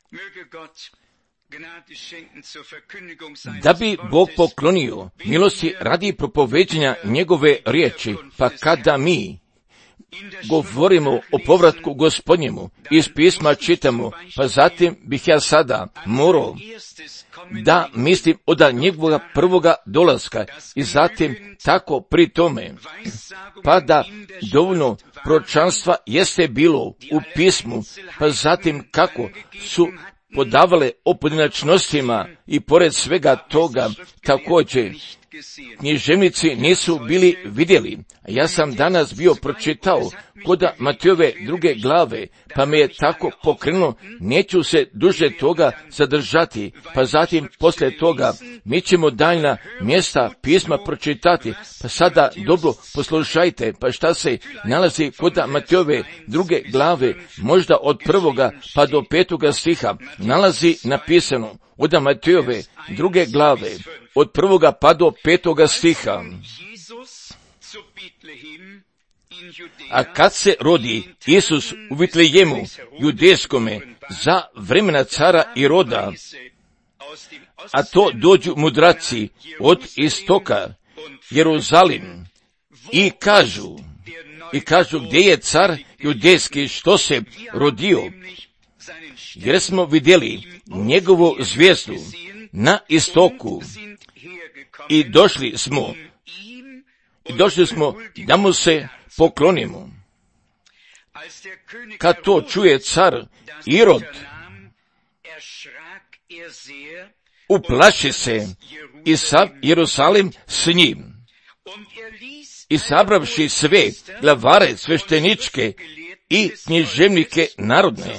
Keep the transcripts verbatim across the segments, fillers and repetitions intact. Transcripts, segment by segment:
Da bi Bog poklonio milosti radi propoveđenja njegove riječi, pa kada mi govorimo o povratku Gospodnjemu, iz pisma čitamo, pa zatim bih ja sada morao da mislim od njegovoga prvoga dolaska i zatim tako pri tome, pa da dovoljno proročanstva jeste bilo u pismu, pa zatim kako su podavale o pojedinačnostima i pored svega toga također književnici nisu bili vidjeli. Ja sam danas bio pročitao kod Matejove druge glave, pa me je tako pokrenulo, neću se duže toga zadržati, pa zatim poslije toga mi ćemo daljna mjesta pisma pročitati, pa sada dobro poslušajte, pa šta se nalazi kod Matejove druge glave, možda od prvoga pa do petoga stiha, nalazi napisano od Matejove druge glave, od prvoga pa do petoga stiha. A kad se rodi Isus u Vitlejemu, judejskome, za vremena cara Iroda, a to dođu mudraci od istoka, Jeruzalim, i kažu, i kažu gdje je car judejski što se rodio, jer smo vidjeli njegovu zvijezdu na istoku i došli smo, i došli smo da mu se poklonimo. Kad to čuje car Irod, uplaši se i sav Jerusalim s njim. I sabravši sve glavare svešteničke i književnike narodne,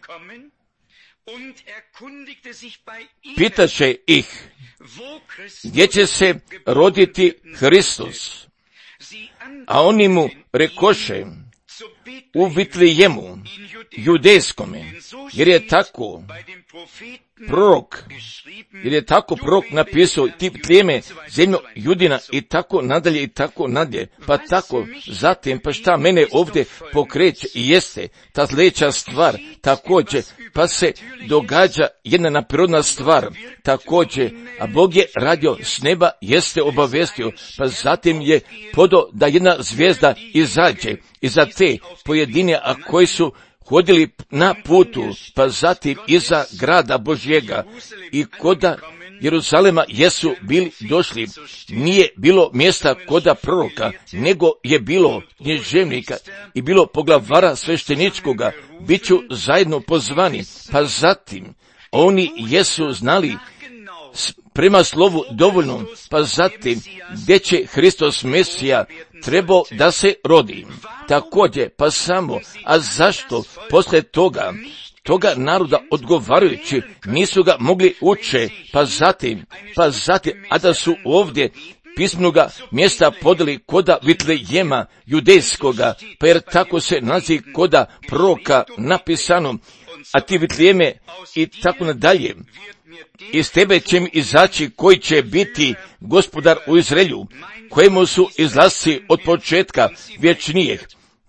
pitaše ih gdje će se roditi Hristos, a oni mu rekoše u Vitlejemu, judejskome, jer je tako prorok, jer je tako prorok napisao, ti Vitlejeme, zemljo Judina, i tako nadalje, i tako nadalje, pa tako zatim, pa šta mene ovdje pokreće i jeste ta zleća stvar, također, pa se događa jedna naprirodna stvar, također, a Bog je radio s neba, jeste obavestio, pa zatim je podao da jedna zvijezda izađe iza te pojedine, a koji su hodili na putu, pa zatim iza grada Božjega i koda Jeruzalema jesu bili došli. Nije bilo mjesta koda proroka, nego je bilo književnika i bilo poglavara svešteničkoga, bit ću zajedno pozvani, pa zatim oni jesu znali prema slovu dovoljno, pa zatim gdje će Hristos Mesija trebao da se rodi. Također, pa samo, a zašto poslije toga, toga naroda odgovarajući nisu ga mogli uče, pa zatim, pa zatim, a da su ovdje pismenoga mjesta podali koda Vitlejema judejskoga, pa jer tako se nalazi koda proroka napisano, a ti Vitlejeme i tako nadalje. Iz tebe će mi izaći koji će biti gospodar u Izraelju, kojemu su izlasci od početka vječnijeg.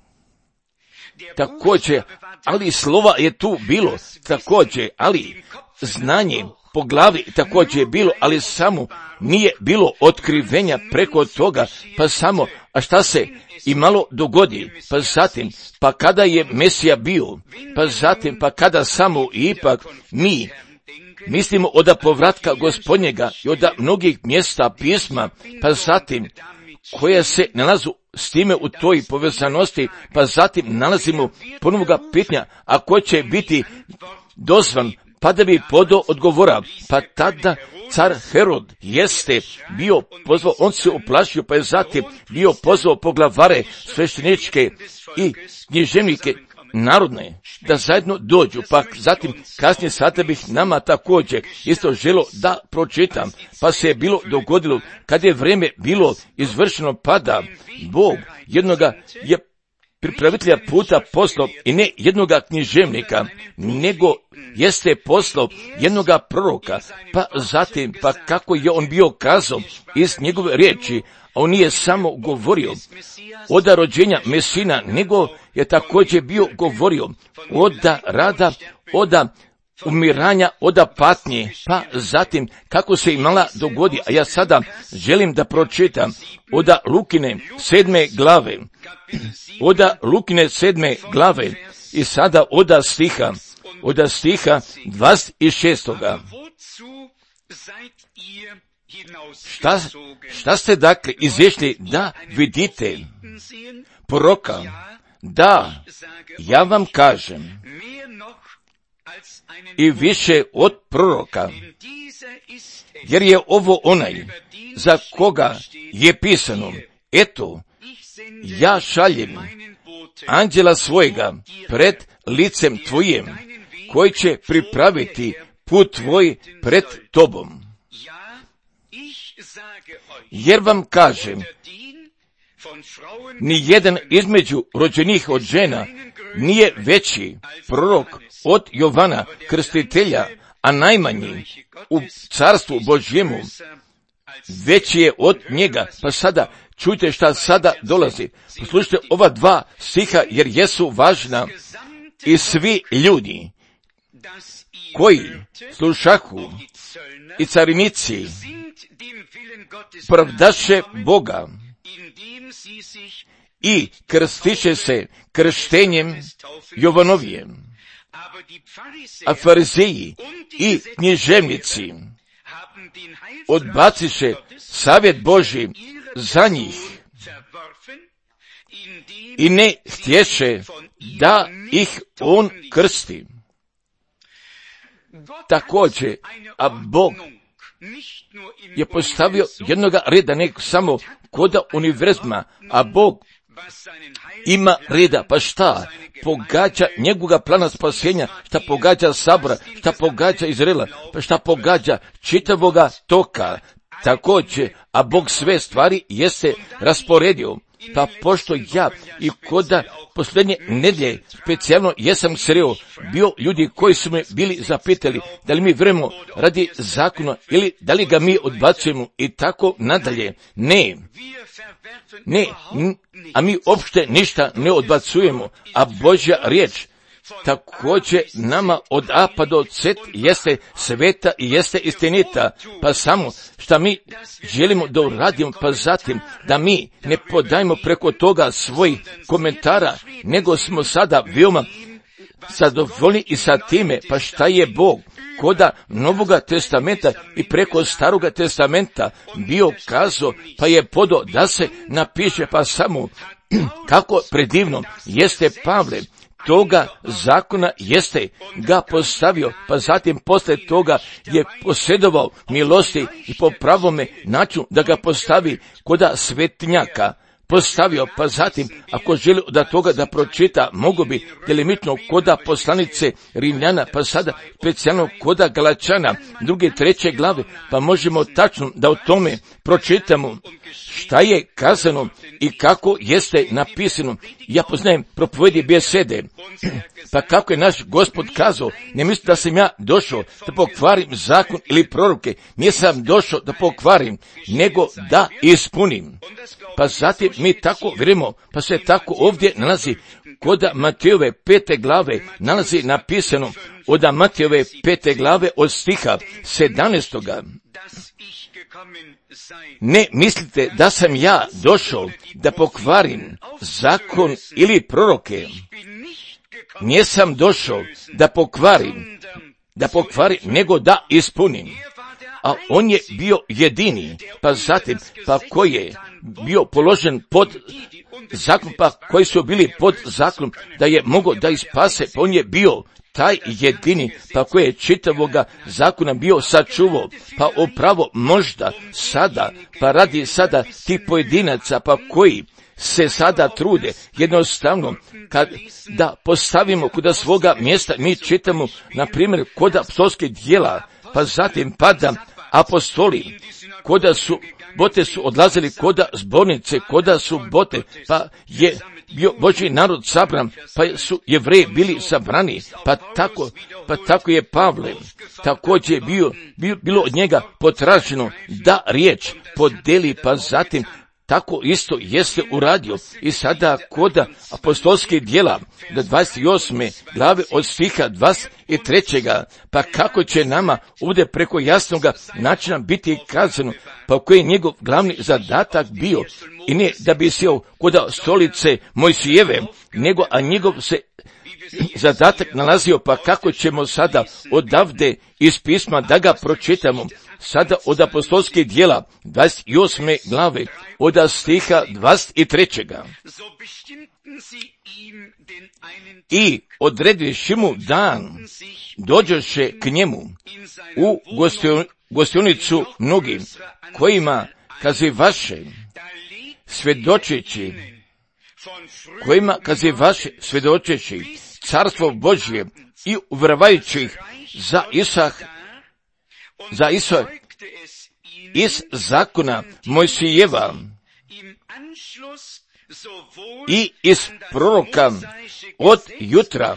Također, ali slova je tu bilo, također, ali znanje po glavi također je bilo, ali samo nije bilo otkrivenja preko toga, pa samo, a šta se i malo dogodi, pa zatim, pa kada je Mesija bio, pa zatim, pa kada samo ipak mi mislimo od povratka Gospodnjega i od mnogih mjesta pisma, pa zatim, koje se nalazu s time u toj povezanosti, pa zatim nalazimo ponovoga pitanja, a ko će biti dozvan, pa da bi podao odgovora, pa tada car Herod jeste bio pozvao, on se uplašio, pa je zatim bio pozvao poglavare svešteničke i književnike narodne, da zajedno dođu, pa zatim kasnije sada bih nama također isto želo da pročitam, pa se je bilo dogodilo, kad je vrijeme bilo izvršeno, pada Bog jednoga je pripravitelja puta poslao i ne jednoga književnika, nego jeste poslao jednoga proroka, pa zatim, pa kako je on bio kazao iz njegove riječi, a on nije samo govorio od rođenja Mesina, nego je također bio govorio od rada, od umiranja od patnje, pa zatim kako se imala dogodi, a ja sada želim da pročitam od Lukine sedme glave, od Lukine sedme glave i sada od stiha, od stiha dvadeset šestoga. Šta, šta ste dakle izvješli da vidite proroka? Da, ja vam kažem, i više od proroka, jer je ovo onaj za koga je pisano, eto, ja šaljem anđela svojega pred licem tvojim, koji će pripraviti put tvoj pred tobom. Jer vam kažem, ni jedan između rođenih od žena nije veći prorok od Jovana Krstitelja, a najmanji u carstvu Božjemu veći je od njega. Pa sada čujte šta sada dolazi. Poslušajte ova dva stiha jer jesu važna i svi ljudi koji slušahu i carinici pravdaše Boga i krstiše se krštenjem Jovanovijem, a farizeji i književnici odbaciše savjet Božji za njih i ne htješe da ih on krsti. Također, a Bog je postavio jednoga reda, ne samo koda univerzuma, a Bog ima reda. Pa šta pogađa njegovoga plana spasenja, šta pogađa Sabora, šta pogađa Izraela, pa šta pogađa čitavoga toka. Također, a Bog sve stvari jeste rasporedio. Pa pošto ja i koda posljednje nedjelje specijalno jesam sreo, bio ljudi koji su me bili zapitali da li mi vjerujemo radi zakona ili da li ga mi odbacujemo i tako nadalje. Ne, ne, a mi uopšte ništa ne odbacujemo, a Božja riječ također nama od A pa do Z jeste sveta i jeste istinita, pa samo šta mi želimo da uradimo, pa zatim da mi ne podajemo preko toga svojih komentara, nego smo sada veoma zadovoljni i sa time, pa šta je Bog koda Novoga testamenta i preko Staroga testamenta bio kazao, pa je podo da se napiše, pa samo kako predivno jeste Pavle toga zakona jeste ga postavio, pa zatim posle toga je posjedovao milosti i po pravome načinu da ga postavi koda svetnjaka postavio, pa zatim ako želi da toga da pročita, mogu bi delimično koda poslanice Rimljana, pa sada specijalno koda Galačana, druge, treće glave, pa možemo tačno da o tome pročitamo šta je kazano i kako jeste napisano. Ja poznajem propovedi besede, pa kako je naš Gospod kazao, ne mislim da sam ja došao da pokvarim zakon ili proroke, nisam došao da pokvarim, nego da ispunim. Pa zatim mi tako vjerujemo, pa se tako ovdje nalazi kod Matejove pete glave, nalazi napisano od Matejove pete glave od stiha sedamnaestoga. Ne mislite da sam ja došao da pokvarim zakon ili proroke. Nisam došao da pokvarim, da pokvarim, nego da ispunim. A on je bio jedini, pa zatim, pa koji je bio položen pod zakon, pa koji su bili pod zakonom, da je mogao da ispase, pa on je bio taj jedini, pa koji je čitavoga zakona bio sačuvao, pa upravo možda sada, pa radi sada tih pojedinaca, pa koji se sada trude jednostavno kad da postavimo kuda svoga mjesta, mi čitamo na primjer kod apostolskih djela, pa zatim pada apostoli, koda su bote su odlazili koda zbornice, koda su bote, pa je bio Božji narod sabran, pa su Jevreji bili sabrani, pa tako, pa tako je Pavle, također je bio, bio, bilo od njega potraženo da riječ podeli, pa zatim tako isto jeste uradio i sada kod apostolskih djela do dvadeset osme glave od stiha dvadeset tri. Pa kako će nama ovdje preko jasnoga načina biti kazano, pa koji je njegov glavni zadatak bio, i ne da bi sjeo kod stolice Mojsijeve, nego a njegov se zadatak nalazio, pa kako ćemo sada odavde iz pisma da ga pročitamo, sada od apostolskih djela dvadeset osme glave od stiha dvadeset tri. I odrediši mu dan, dođoše k njemu u gostionicu mnogim, kojima kazivaše svjedočeći, kojima kazivaše svjedočeći carstvo Božje i uvravajući ih za Isah, za Isah iz zakona Mojsijeva i iz proroka od jutra,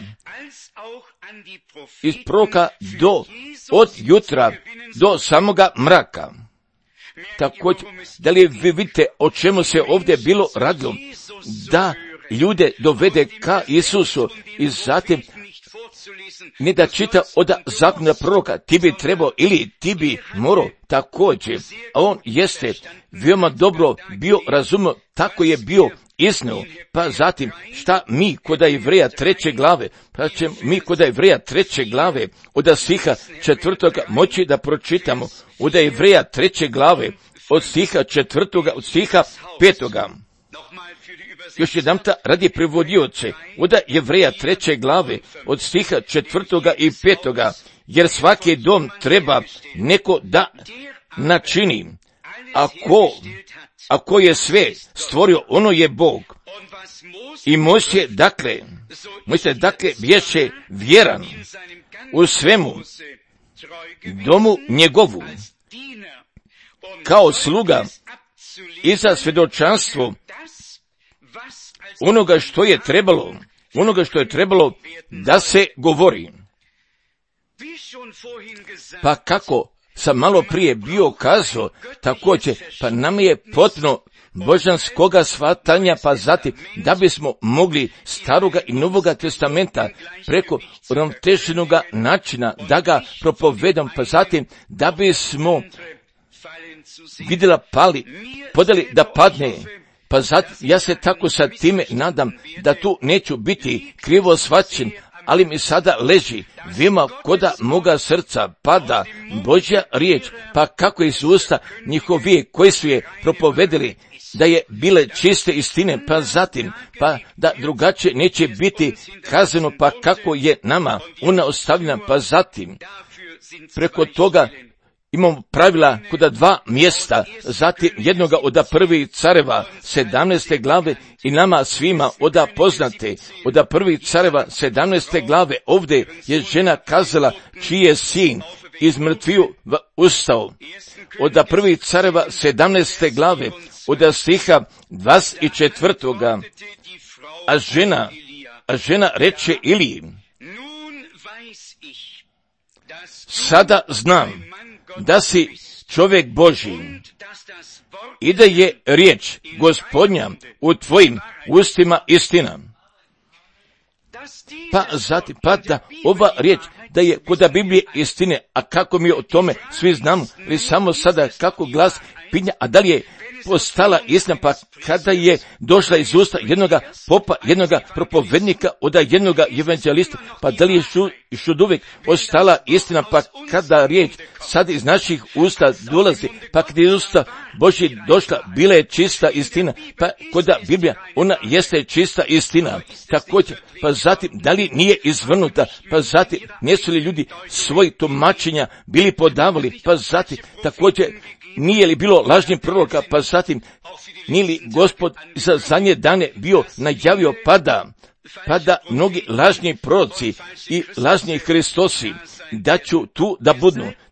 iz proroka do, od jutra do samoga mraka. Također, da li vi vidite o čemu se ovdje bilo radilo? Da ljude dovede ka Isusu i zatim ne da čita od zakona proroka, ti bi trebao ili ti bi morao također, a on jeste veoma dobro bio razumio, tako je bio iznio. Pa zatim, šta mi kod Jevreja treće glave, pa će mi kod Jevreja treće glave od stiha četvrtoga moći da pročitamo, od Jevreja treće glave od stiha četvrtoga, od stiha petoga. Još jednamta radi prevodioce, od Jevreja treće glave od stiha četvrtoga i petoga, jer svaki dom treba neko da načini, ako, ako je sve stvorio, ono je Bog. I Mojsije, dakle, Mojsije, dakle, bješe vjeran u svemu domu njegovu, kao sluga i za svjedočanstvo onoga što je trebalo, onoga što je trebalo da se govori. Pa kako sam malo prije bio kazao, također, pa nam je potrebno božanskoga shvatanja, pa zatim da bismo mogli staroga i novoga testamenta preko uravnoteženoga načina da ga propovedam, pa zatim da bismo vidjela pali, podali da padne. Pa zato ja se tako sa time nadam da tu neću biti krivo shvaćen, ali mi sada leži veoma koda moga srca pada Božja riječ, pa kako iz usta njihovije koji su je propovedali da je bile čiste istine, pa zatim, pa da drugačije neće biti kazano, pa kako je nama ona ostavljena, pa zatim preko toga imamo pravila kod dva mjesta, zatim jednoga od prvih careva sedamnaeste glave i nama svima oda poznate od prvih careva sedamnaeste glave. Ovdje je žena kazala čiji je sin iz mrtviju ustao. Od prvih careva sedamnaeste glave od stiha dvadeset četvrtoga. A žena, a žena reče Iliji, sada znam da si čovjek Božji i da je riječ Gospodnja u tvojim ustima istina. Pa zatim, pa da ova riječ da je kod Biblije istine, a kako mi o tome svi znamo, ili samo sada kako glas pinja, a da li je postala istina, pa kada je došla iz usta jednoga popa, jednoga propovednika, od jednoga evanđelista, pa da li je još od uvijek ostala istina, pa kada riječ sad iz naših usta dolazi, pa kada je usta Božji došla, bila je čista istina, pa kod Biblija ona jeste čista istina. Također, pa zatim, da li nije izvrnuta, pa zatim, nisu li ljudi svoji tumačenja bili podavali, pa zatim, također, nije li bilo lažnih proroka, pa zatim, nije li Gospod za zadnje dane bio najavio pada, pada mnogi lažni proroci i lažni Hristosi, da ću tu da budnu.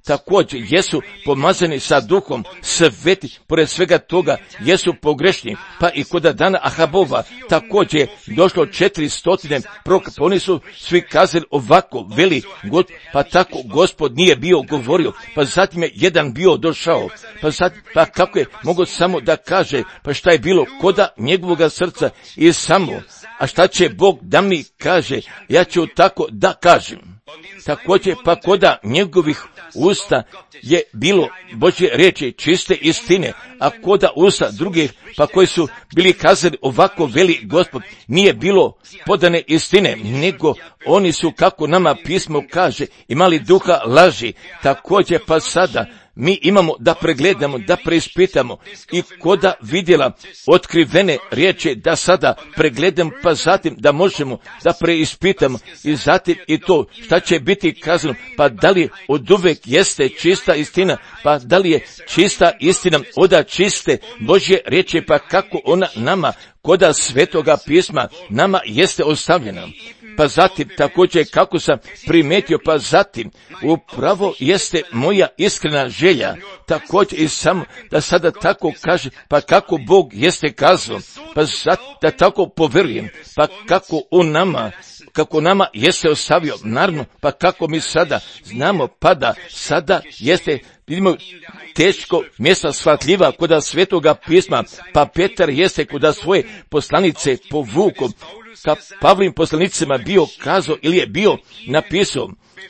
također jesu pomazani sa duhom sveti, pored svega toga jesu pogrešni, pa i kod dana Ahabova također je došlo četiri stotine proroka, pa oni su svi kazali ovako, veli God, pa tako Gospod nije bio govorio, pa zatim je jedan bio došao, pa sad, pa kako je mogo samo da kaže, pa šta je bilo koda njegovoga srca i samo, a šta će Bog da mi kaže, ja ću tako da kažem. Također pa koda njegovih usta je bilo Božje riječi čiste istine, a koda usta drugih pa koji su bili kazali ovako veli Gospod, nije bilo podane istine, nego oni su, kako nama pismo kaže, imali duha laži. Također pa sada mi imamo da pregledamo, da preispitamo i koda vidjela otkrivene riječi, da sada pregledamo, pa zatim da možemo da preispitamo i zatim i to šta će biti kazano, pa da li od uvek jeste čista istina, pa da li je čista istina oda čiste Božje riječi, pa kako ona nama koda Svetoga pisma nama jeste ostavljena. Pa zatim također kako sam primetio, pa zatim upravo jeste moja iskrena želja, također i samo da sada tako kaže, pa kako Bog jeste kazao, pa zatim da tako poverujem, pa kako on nama, kako nama jeste ostavio, naravno, pa kako mi sada znamo, pa da sada jeste, vidimo, teško mjesta shvatljiva koda Svetoga pisma, pa Petar jeste koda svoje poslanice povuko, ka Pavlovim poslanicima bio kazao ili je bio napisao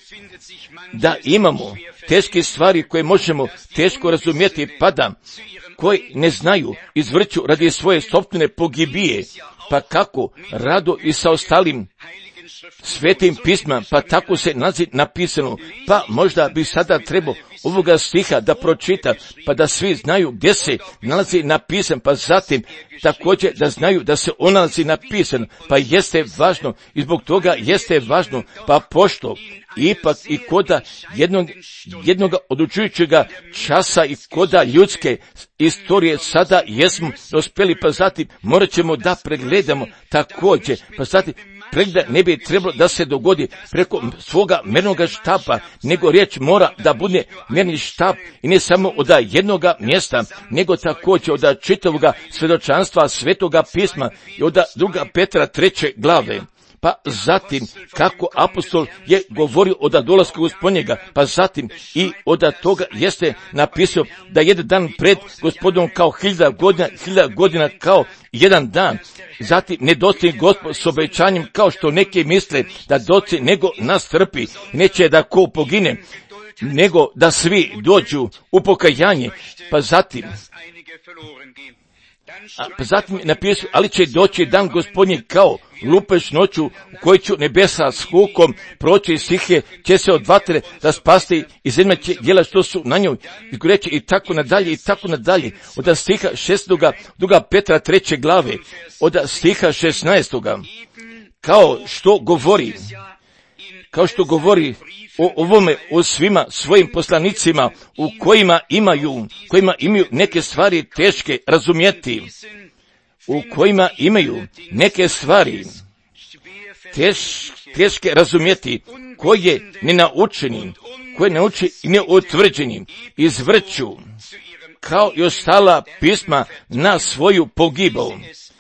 da imamo teške stvari koje možemo teško razumjeti, pa da koji ne znaju izvrću radi svoje sopstvene pogibije, pa kako rado i sa ostalim svetim pisma, pa tako se nalazi napisano, pa možda bi sada trebao ovoga stiha da pročita, pa da svi znaju gdje se nalazi napisan, pa zatim također da znaju da se on nalazi napisan, pa jeste važno i zbog toga jeste važno, pa pošto ipak i koda jednog, jednoga odlučujućega časa i koda ljudske istorije sada jesmo dospjeli, pa zatim morat ćemo da pregledamo također, pa zatim pregleda ne bi trebalo da se dogodi preko svoga mernoga štapa, nego riječ mora da bude merni štap i ne samo od jednoga mjesta, nego također od čitavoga svjedočanstva Svetoga pisma i od druga Petra treće glave. Pa zatim kako apostol je govorio od dolaska Gospodnjega, pa zatim i od toga jeste napisao da jedan dan pred Gospodom kao hiljada godina, hiljada godina kao jedan dan. Zatim ne doći Gospod s obećanjem kao što neki misle da doći, nego nas trpi, neće da ko pogine, nego da svi dođu u pokajanje. Pa zatim A pa zatim napisao, ali će doći dan Gospodnji kao lupeš noću u kojoj ću nebesa s hukom proći, stihe će se od vatre raspasti i zemlja će djela što su na njoj. I reći i tako nadalje i tako nadalje. Od stiha šestoga druga Petra treće glave, od stiha šesnaestoga kao što govori, kao što govori o ovome, o svima svojim poslanicima u kojima imaju, kojima imaju neke stvari teške razumjeti, u kojima imaju neke stvari teš, teške razumjeti, koje ne naučeni, koje nauči i ne utvrđeni, izvrću kao i ostala pisma na svoju pogibao.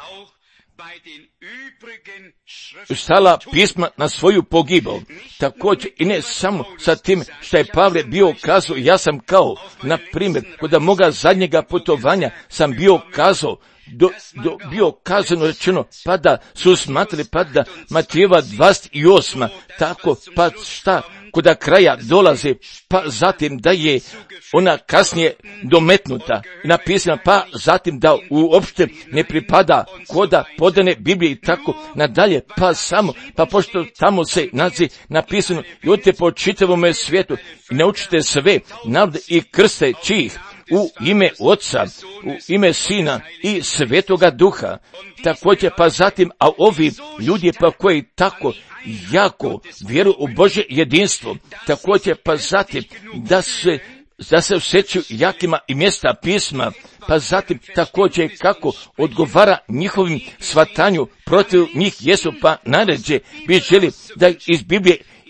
Stala pisma na svoju pogibao. Također i ne samo sa tim što je Pavle bio kazao, ja sam kao, na primjer, kod moga zadnjega putovanja sam bio kazao, do, do, bio kazano rečeno, pa da su smatrali, pa da Matijeva dvadeset osma, tako, pa šta, koda kraja dolaze, pa zatim da je ona kasnije dometnuta, napisana, pa zatim da uopšte ne pripada koda podane Biblije i tako nadalje, pa samo, pa pošto tamo se nazi napisano, i odite po čitavome svijetu i naučite sve narode i krste čih u ime Oca, u ime Sina i Svetoga Duha. Također pa zatim, a ovi ljudi pa koji tako jako vjeruju u Božje jedinstvo, također pa zatim da se da se osjećaju jakima i mjesta pisma, pa zatim također kako odgovara njihovim shvatanju protiv njih jesu, pa naređe bi želi da iz Biblije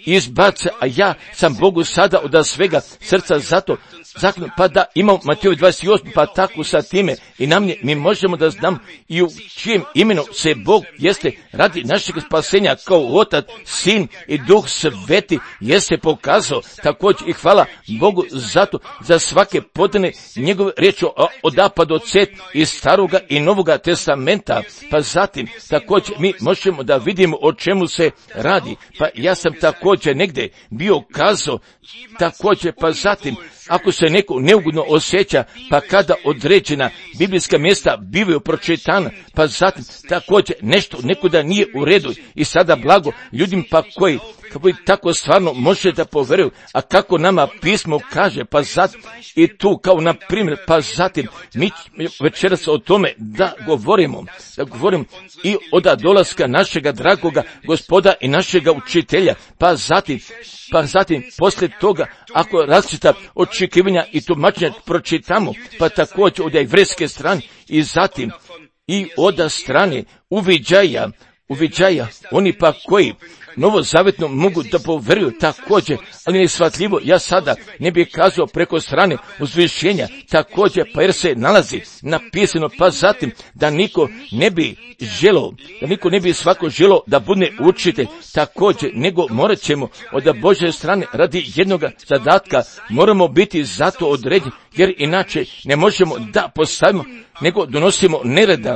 izbace, a ja sam Bogu sada od svega srca zato zakon, pa da imam Matej dvadeset osam, pa tako sa time i nam je, mi možemo da znam i u čijem imenu se Bog jeste radi našeg spasenja kao Otac, Sin i Duh Sveti jeste pokazao. Također i hvala Bogu zato za svake podane njegove riječi od A pa do C iz Staroga i Novoga testamenta. Pa zatim također mi možemo da vidimo o čemu se radi. Pa ja sam također negdje bio kazao također, pa zatim ako se neko neugodno osjeća, pa kada određena biblijska mjesta bivaju pročitana, pa zatim također nešto nekuda nije u redu i sada blago ljudima pa koji kako i tako stvarno može da poveruju, a kako nama pismo kaže, pa zatim i tu kao na primjer, pa zatim mi večeras o tome da govorimo, da govorimo i od dolaska našega dragoga Gospoda i našega učitelja, pa zatim, pa zatim poslije toga ako različita očekivanja i tumačenja pročitamo, pa također od jevrejske strane i zatim i od strane uviđaja, uviđaja, oni pa koji novozavetno mogu da poveruju također, ali neshvatljivo, ja sada ne bih kazao preko strane uzvišenja, također pa jer se nalazi napisano, pa zatim da niko ne bi želio, da niko ne bi svako želio da bude učitelj, također, nego morat ćemo od Božje strane radi jednoga zadatka, moramo biti zato određeni, jer inače ne možemo da postavimo, nego donosimo nereda.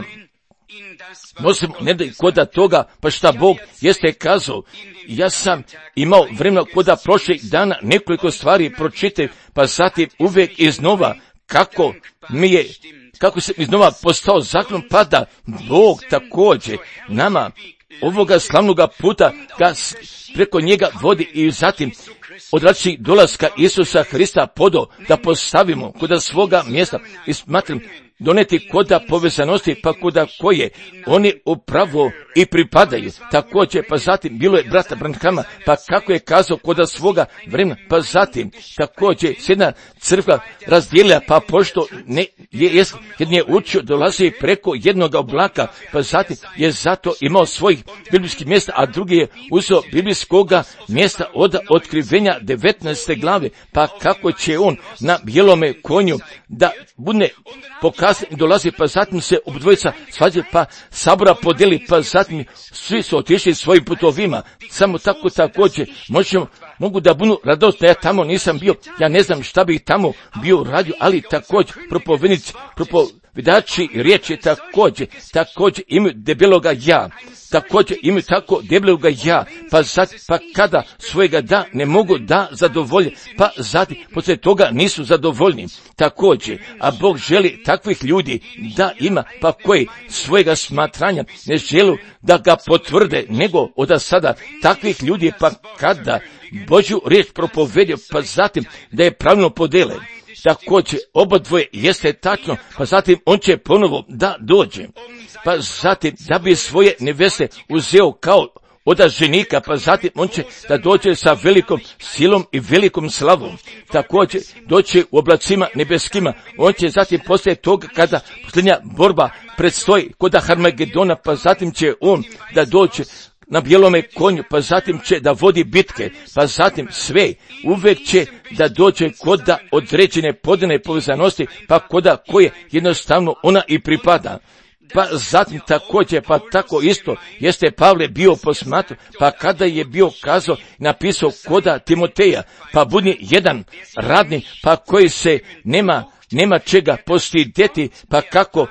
Nosimo ne da koda toga, pa šta Bog jeste kazao. Ja sam imao vremena koda prošlih dana nekoliko stvari pročitati, pa zatim uvijek iznova kako mi je, kako se iznova postao zakon, pa da Bog također nama ovoga slavnoga puta ga preko njega vodi i zatim od različitih dolaska Isusa Hrista podo da postavimo kod svoga mjesta i smatram doneti koda povezanosti, pa koda koje oni upravo i pripadaju. Također, pa zatim bilo je brata Branhama, pa kako je kazao koda svoga vremena, pa zatim također s jedna crkva razdijelila, pa pošto ne je, je jedan je učio dolazi preko jednog oblaka, pa zatim je zato imao svojih biblijskih mjesta, a drugi je uzeo biblijskoga mjesta od otkrivenja devetnaeste glave, pa kako će on na bijelome konju da bude pokazati dolazi, pa zatim se obdvojica svađe, pa sabora podeli, pa zatim svi su otišli svojim putovima. Samo tako također možemo, mogu da budu radosni, ja tamo nisam bio, ja ne znam šta bih tamo bio radio, ali također propovednici, propovedači riječi također, također imaju debeloga ja, također imaju tako debeloga ja, pa zatim, pa kada svojega da ne mogu da zadovolje, pa zatim poslije toga nisu zadovoljni. Također, a Bog želi takvih ljudi da ima, pa koji svojega smatranja ne želu da ga potvrde, nego od sada takvih ljudi, pa kada Božju riječ propovedio, pa zatim da je pravilno podele. Također, oba dvoje jeste tačno, pa zatim on će ponovo da dođe. Pa zatim da bi svoje neveste uzeo kao od ženika, pa zatim on će da dođe sa velikom silom i velikom slavom. Također doće u oblacima nebeskima. On će zatim poslije toga kada posljednja borba predstoji kod Harmagedona, pa zatim će on da dođe na bijelome konju, pa zatim će da vodi bitke, pa zatim sve uvijek će da dođe kod da određene podane povezanosti, pa koda koje jednostavno ona i pripada. Pa zatim također, pa tako isto jeste Pavle bio posmatro, pa kada je bio kazao, napisao koda Timoteja, pa budi jedan radnik, pa koji se nema, nema čega postidjeti, pa kako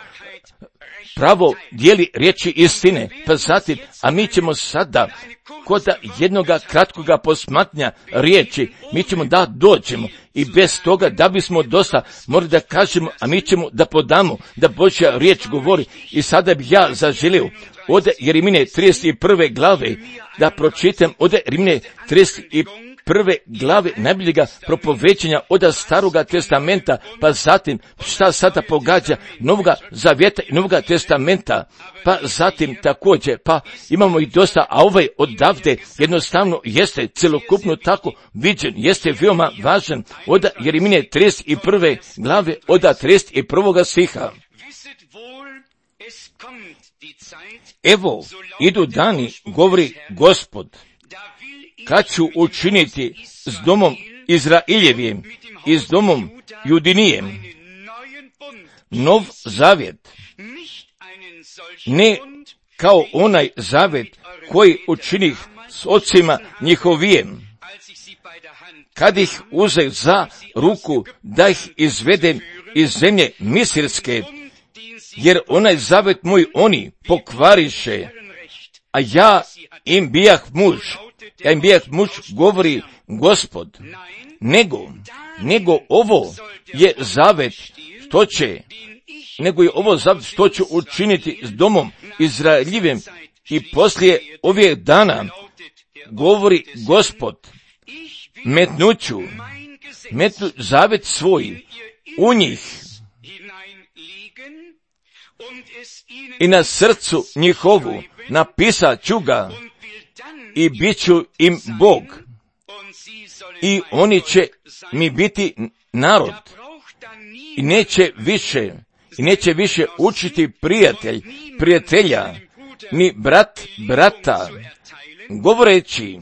pravo dijeli riječi istine, pa zatim, a mi ćemo sada kod jednoga kratkoga posmatnja riječi, mi ćemo da dođemo i bez toga da bismo dosta morali da kažemo, a mi ćemo da podamo da Božja riječ govori. I sada bi ja zaželio od Jeremije trideset prve glave da pročitam od Jeremije trideset prve glave najboljega propovećenja od Staroga testamenta, pa zatim šta sada pogađa Novoga zavjeta i Novoga testamenta, pa zatim također, pa imamo i dosta, a ovaj odavde jednostavno jeste celokupno tako viđen, jeste veoma važan od Jeremije trideset prve glave od trideset prvog stiha. Evo, idu dani, govori Gospod, kad ću učiniti s domom Izraeljevim i s domom Judinijem nov zavjet, ne kao onaj zavjet koji učinih s ocima njihovijem, kad ih uzeh za ruku da ih izvedem iz zemlje Misirske, jer onaj zavjet moj oni pokvariše, a ja im bijah muž, ja im bijah muž, govori Gospod, nego, nego ovo je zavjet što će, nego je ovo zavjet što ću učiniti s domom Izraeljivim i poslije ovih dana, govori Gospod, metnuću, metnu zavjet svoj u njih i na srcu njihovu napisat ću ga i bit ću im Bog i oni će mi biti narod i neće više i neće više učiti prijatelj prijatelja ni brat brata, govoreći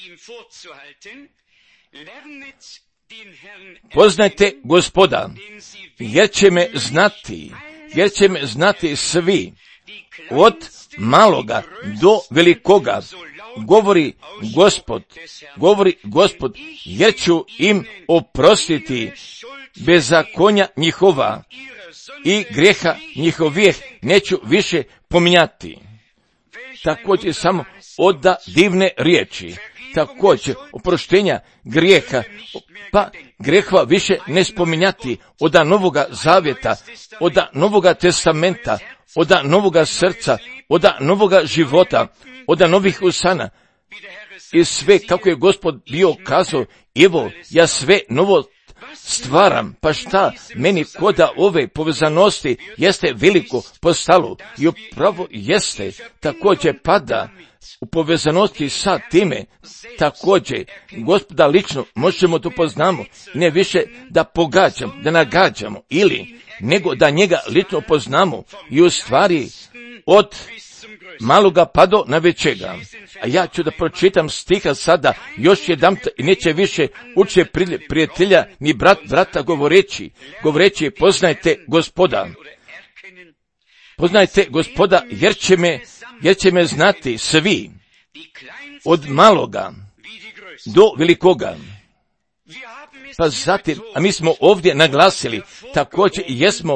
poznajte Gospoda, jer će me znati, jer će me znati svi, od maloga do velikoga, govori Gospod, govori Gospod, jer ću im oprostiti bezakonja njihova i grijeha njihovih neću više pominjati. Također samo oda divne riječi, također oproštenja grijeha, pa grehva više ne spominjati, oda novoga zavjeta, oda novoga testamenta, oda novoga srca, oda novoga života, oda novih usana. I sve kako je Gospod bio kazao, evo ja sve novo stvaram, pa šta meni koda ove povezanosti jeste veliko postalo i upravo jeste također pada u povezanosti sa time, također Gospoda lično možemo to poznamo, ne više da pogađamo, da nagađamo ili nego da njega lično poznamo i u stvari od maloga pa do najvećega. A ja ću da pročitam stiha sada još jedan i neće više uče prijatelja ni brat brata govoreći, govoreći poznajte Gospoda, poznajte Gospoda jer će me, jer će me znati svi, od maloga do velikoga. Pa zatim, a mi smo ovdje naglasili, također jesmo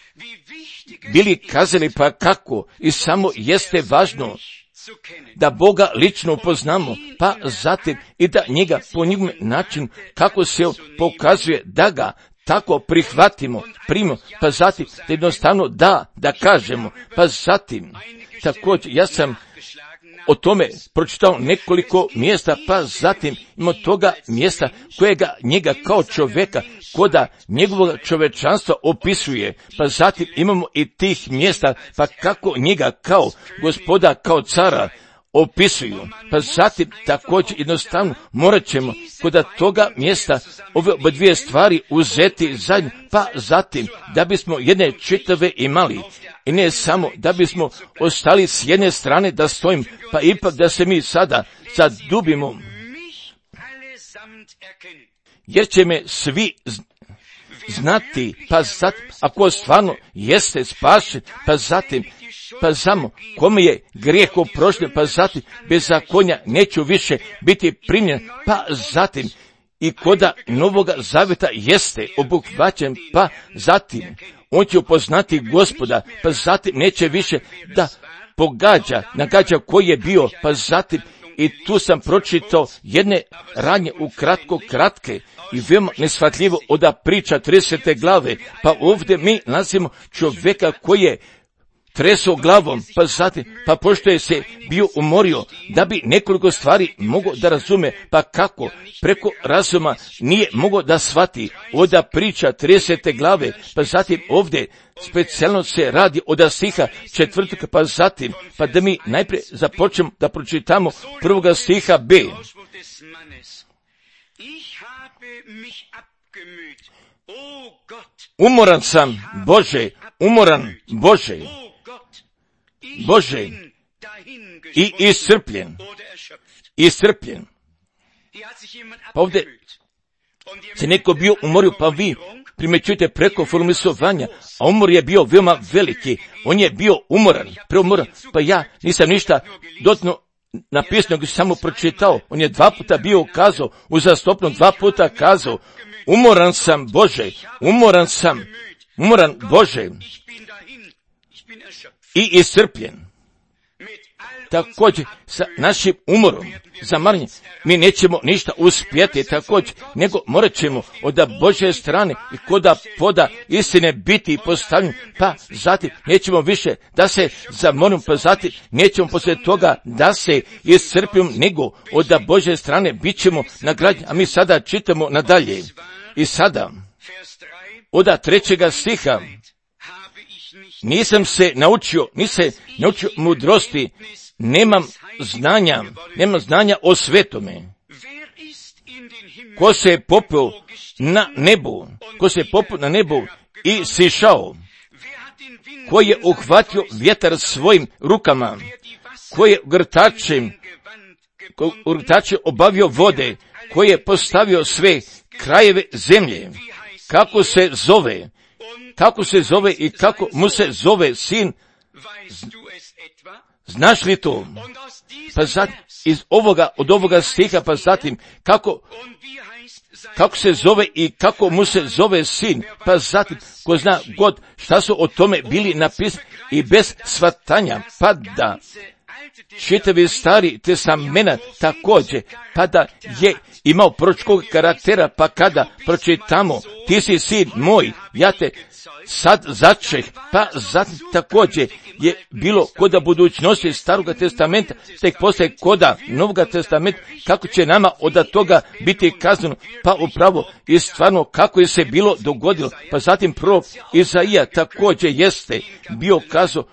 bili kazali pa kako i samo jeste važno da Boga lično upoznamo, pa zatim i da njega po njegovom načinu kako se pokazuje da ga tako prihvatimo, primimo, pa zatim da jednostavno da, da kažemo, pa zatim također ja sam o tome pročitao nekoliko mjesta, pa zatim imamo toga mjesta kojega njega kao čovjeka, koda njegovog čovečanstva opisuje, pa zatim imamo i tih mjesta, pa kako njega kao Gospoda, kao cara opisuju, pa zatim također jednostavno morat ćemo kod toga mjesta ove dvije stvari uzeti zajedno, pa zatim da bismo jedne čitave imali i ne samo da bismo ostali s jedne strane da stojim, pa ipak da se mi sada zadubimo, jer će me svi znati, pa zatim ako stvarno jeste spašen, pa zatim pa samo kome je grijeh oprošten, pa zatim bez zakonja neću više biti primljen, pa zatim i koda novoga zavjeta jeste obuhvaćen, pa zatim on će upoznati Gospoda, pa zatim neće više da pogađa, nagađa koji je bio, pa zatim i tu sam pročitao jedne radnje u kratko kratke i veoma neshvatljivo oda priča tridesete glave, pa ovdje mi nalazimo čovjeka koji je tresao glavom, pa zatim, pa pošto je se bio umorio, da bi nekoliko stvari mogao da razume, pa kako preko razuma nije mogao da shvati oda priča tridesete glave, pa zatim ovdje specijalno se radi oda stiha četvrtog, pa zatim, pa da mi najprije započnemo da pročitamo prvoga stiha B. Umoran sam, Bože, umoran, Bože, Bože, i iscrpljen, iscrpljen. Pa ovdje se neko bio umorio, pa vi primjećujete preko formisovanja, a umor je bio veoma veliki, on je bio umoran, preumoran, pa ja nisam ništa dodatno napisano, nego samo pročitao, on je dva puta bio kazao, uzastopno dva puta kazao, umoran sam Bože, umoran sam, umoran Bože i iscrpljen. Također, sa našim umorom, zamarnjem, mi nećemo ništa uspjeti također, nego morat ćemo od Božje strane i koda poda istine biti postavljeni, pa zatim nećemo više da se zamorimo, pa zatim nećemo poslije toga da se iscrpimo, nego od Božje strane bit ćemo nagrađeni. A mi sada čitamo nadalje. I sada, od trećega stiha, nisam se naučio, nisam naučio mudrosti, nemam znanja, nemam znanja o svetome. Ko se je popeo na nebu, ko se je popeo na nebu i sišao, ko je uhvatio vjetar svojim rukama, ko je grtačem, ko grtačem obavio vode, ko je postavio sve krajeve zemlje, kako se zove, kako se zove i kako mu se zove sin, znaš li to? Pa zatim, iz ovoga, od ovoga stiha, pa zatim, kako, kako se zove i kako mu se zove sin, pa zatim, ko zna god šta su o tome bili napisani i bez shvatanja, pa da čitavi stari testament također, pa da je imao proročkog karaktera, pa kada pročitamo, ti si sin moj, ja te sad začeh, pa zatim također je bilo koda budućnosti Staroga testamenta, tek poslije koda Novoga testamenta, kako će nama od toga biti kazano, pa upravo i stvarno kako je se bilo dogodilo, pa zatim prorok Izaija također jeste bio kazao,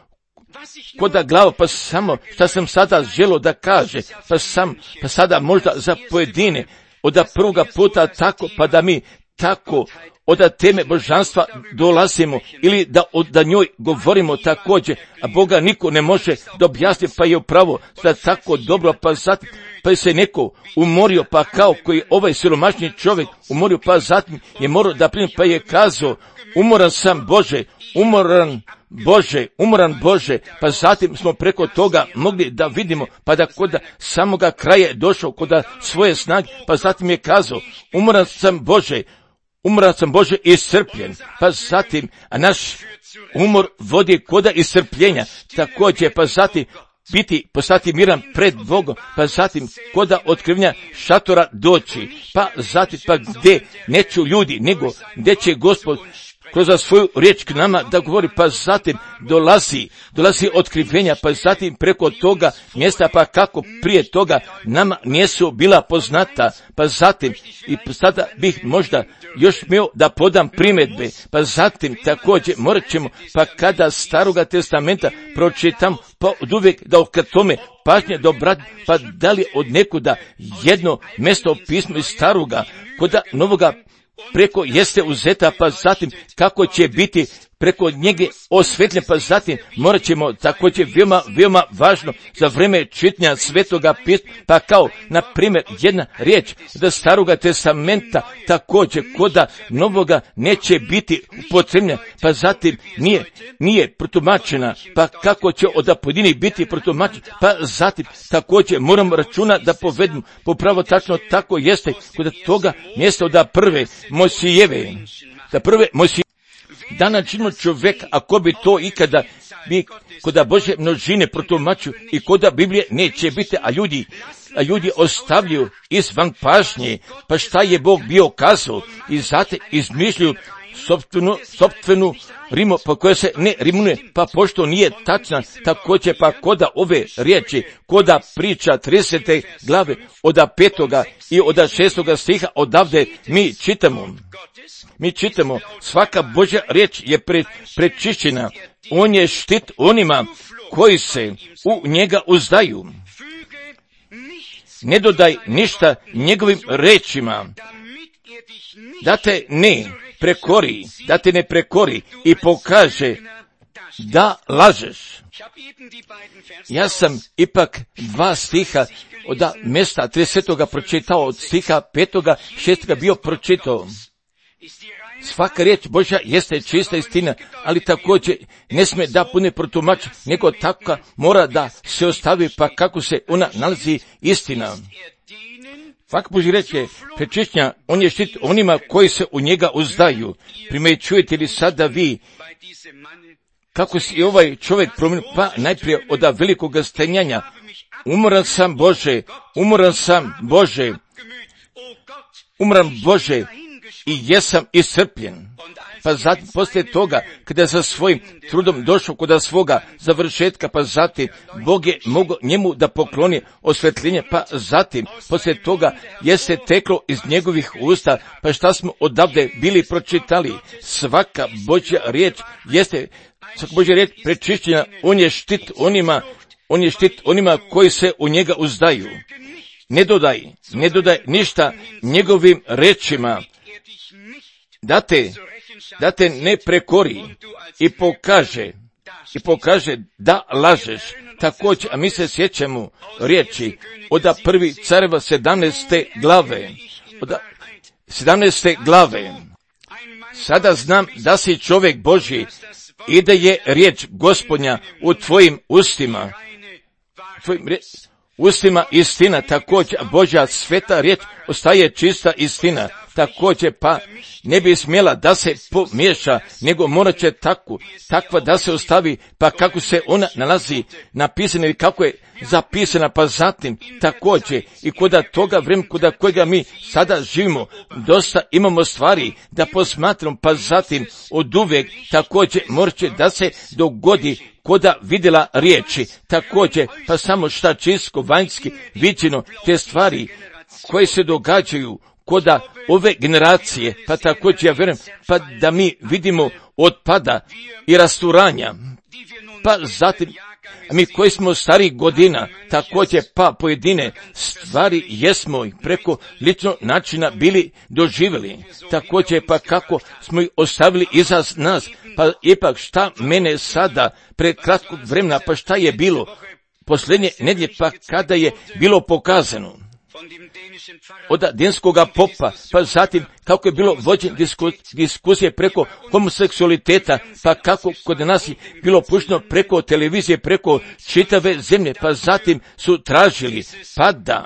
koda glava, pa samo šta sam sada želio da kaže, pa sam, pa sada možda za pojedine, od prvoga puta tako, pa da mi tako od teme božanstva dolazimo ili da od da njoj govorimo također, a Boga niko ne može da objasni, pa je upravo da tako dobro, pa zatim, pa je se neko umorio, pa kao koji ovaj siromašni čovjek umorio, pa zatim je morao da primi, pa je kazao, umoran sam Bože, umoran Bože, umoran Bože, pa zatim smo preko toga mogli da vidimo, pa da kod samoga kraja je došao kod svoje snage, pa zatim je kazao, umoran sam Bože, umoran sam Bože iscrpljen, pa zatim, a naš umor vodi koda iscrpljenja, također, pa zatim biti, postati miran pred Bogom, pa zatim koda otkrivnja šatora doći, pa zatim, pa gdje neću ljudi, nego gdje će Gospod kroz svoju riječ k nama da govori, pa zatim dolazi, dolazi otkrivenja, pa zatim preko toga mjesta, pa kako prije toga nama nisu bila poznata, pa zatim, i sada bih možda još smio da podam primjedbe, pa zatim također morat ćemo, pa kada Staroga testamenta pročitam, pa od uvijek da o tome pažnje dobrati, pa da li od nekuda jedno mjesto pismo iz Staroga, koda Novoga preko jeste uzeta, pa zatim kako će biti preko njega osvetljen, pa zatim morat ćemo također veoma, veoma važno za vrijeme čitanja Svetoga pisma, pa kao na primjer jedna riječ da Staroga testamenta također koda Novoga neće biti upotrebljena, pa zatim nije, nije protumačena, pa kako će od pojedinih biti protumačena, pa zatim također moramo računa da povedemo popravo tačno tako jeste kod toga mjesta od prve Mojsijeve, da prve Mojsijeve. Danas činimo čovjek, ako bi to ikada bi koda Bože množine protumaču i koda Biblije neće biti, a ljudi, a ljudi ostavljaju izvan pažnje, pa šta je Bog bio kazao i zate izmišljuju sopstvenu, sopstvenu rimu po kojoj se ne rimuje, pa pošto nije tačna, također pa koda ove riječi, koda priča tridesete glave od petoga i od šestoga stiha odavde mi čitamo. Mi čitamo, svaka Božja riječ je pre, prečišćena, on je štit onima koji se u njega uzdaju. Ne dodaj ništa njegovim rečima, da te ne prekori, da te ne prekori i pokaže da lažeš. Ja sam ipak dva stiha od mjesta tridesetoga pročitao, od stiha petoga, šestoga bio pročitao. Svaka riječ Božja jeste čista istina, ali također ne smije da pune protumač, nego tako mora da se ostavi, pa kako se ona nalazi istina. Svaka Božja riječ je prečišćena, on je štit onima koji se u njega uzdaju. Primjećujete li sada vi kako si ovaj čovjek promijenio? Pa najprije od velikog stenjanja. Umoran sam Bože, umoran sam Bože, umoran Bože i jesam iscrpljen. Pa zatim poslije toga, kada je sa svojim trudom došao kod svoga završetka, pa zatim Bog je mogao njemu da pokloni osvetljenje, pa zatim poslije toga jeste teklo iz njegovih usta, pa šta smo odavde bili pročitali. Svaka Božja riječ jeste, svaka Božja riječ prečišćena, on je štit onima, on je štit onima koji se u njega uzdaju. Ne dodaj, ne dodaj ništa njegovim rečima, da te, da te ne prekori i pokaže, i pokaže da lažeš. Također, a mi se sjećamo riječi od prvi careva sedamnaeste glave, od sedamnaeste glave. Sada znam da si čovjek Božji i da je riječ Gospodnja u tvojim ustima, tvojim ri- ustima istina. Također, Božja sveta riječ ostaje čista istina. Također, pa ne bi smjela da se pomiješa, nego morat će takvu, takva da se ostavi, pa kako se ona nalazi napisana ili kako je zapisana, pa zatim također i kod toga vremena kod kojega mi sada živimo, dosta imamo stvari da posmatramo, pa zatim od uvijek također morat će da se dogodi koda vidjela riječi, također pa samo šta čisto vanjski viđeno te stvari koje se događaju koda ove generacije, pa također ja vjerujem, pa da mi vidimo otpada i rasturanja, pa zatim mi koji smo starih godina, također pa pojedine stvari jesmo i preko ličnog načina bili doživjeli, također pa kako smo ih ostavili iza nas, pa ipak šta mene sada pred kratkog vremena, pa šta je bilo posljednje nedjelje, pa kada je bilo pokazano od dinskoga popa, pa zatim kako je bilo vođen disku, diskusije preko homoseksualiteta, pa kako kod nas je bilo pušteno preko televizije, preko čitave zemlje, pa zatim su tražili pa da,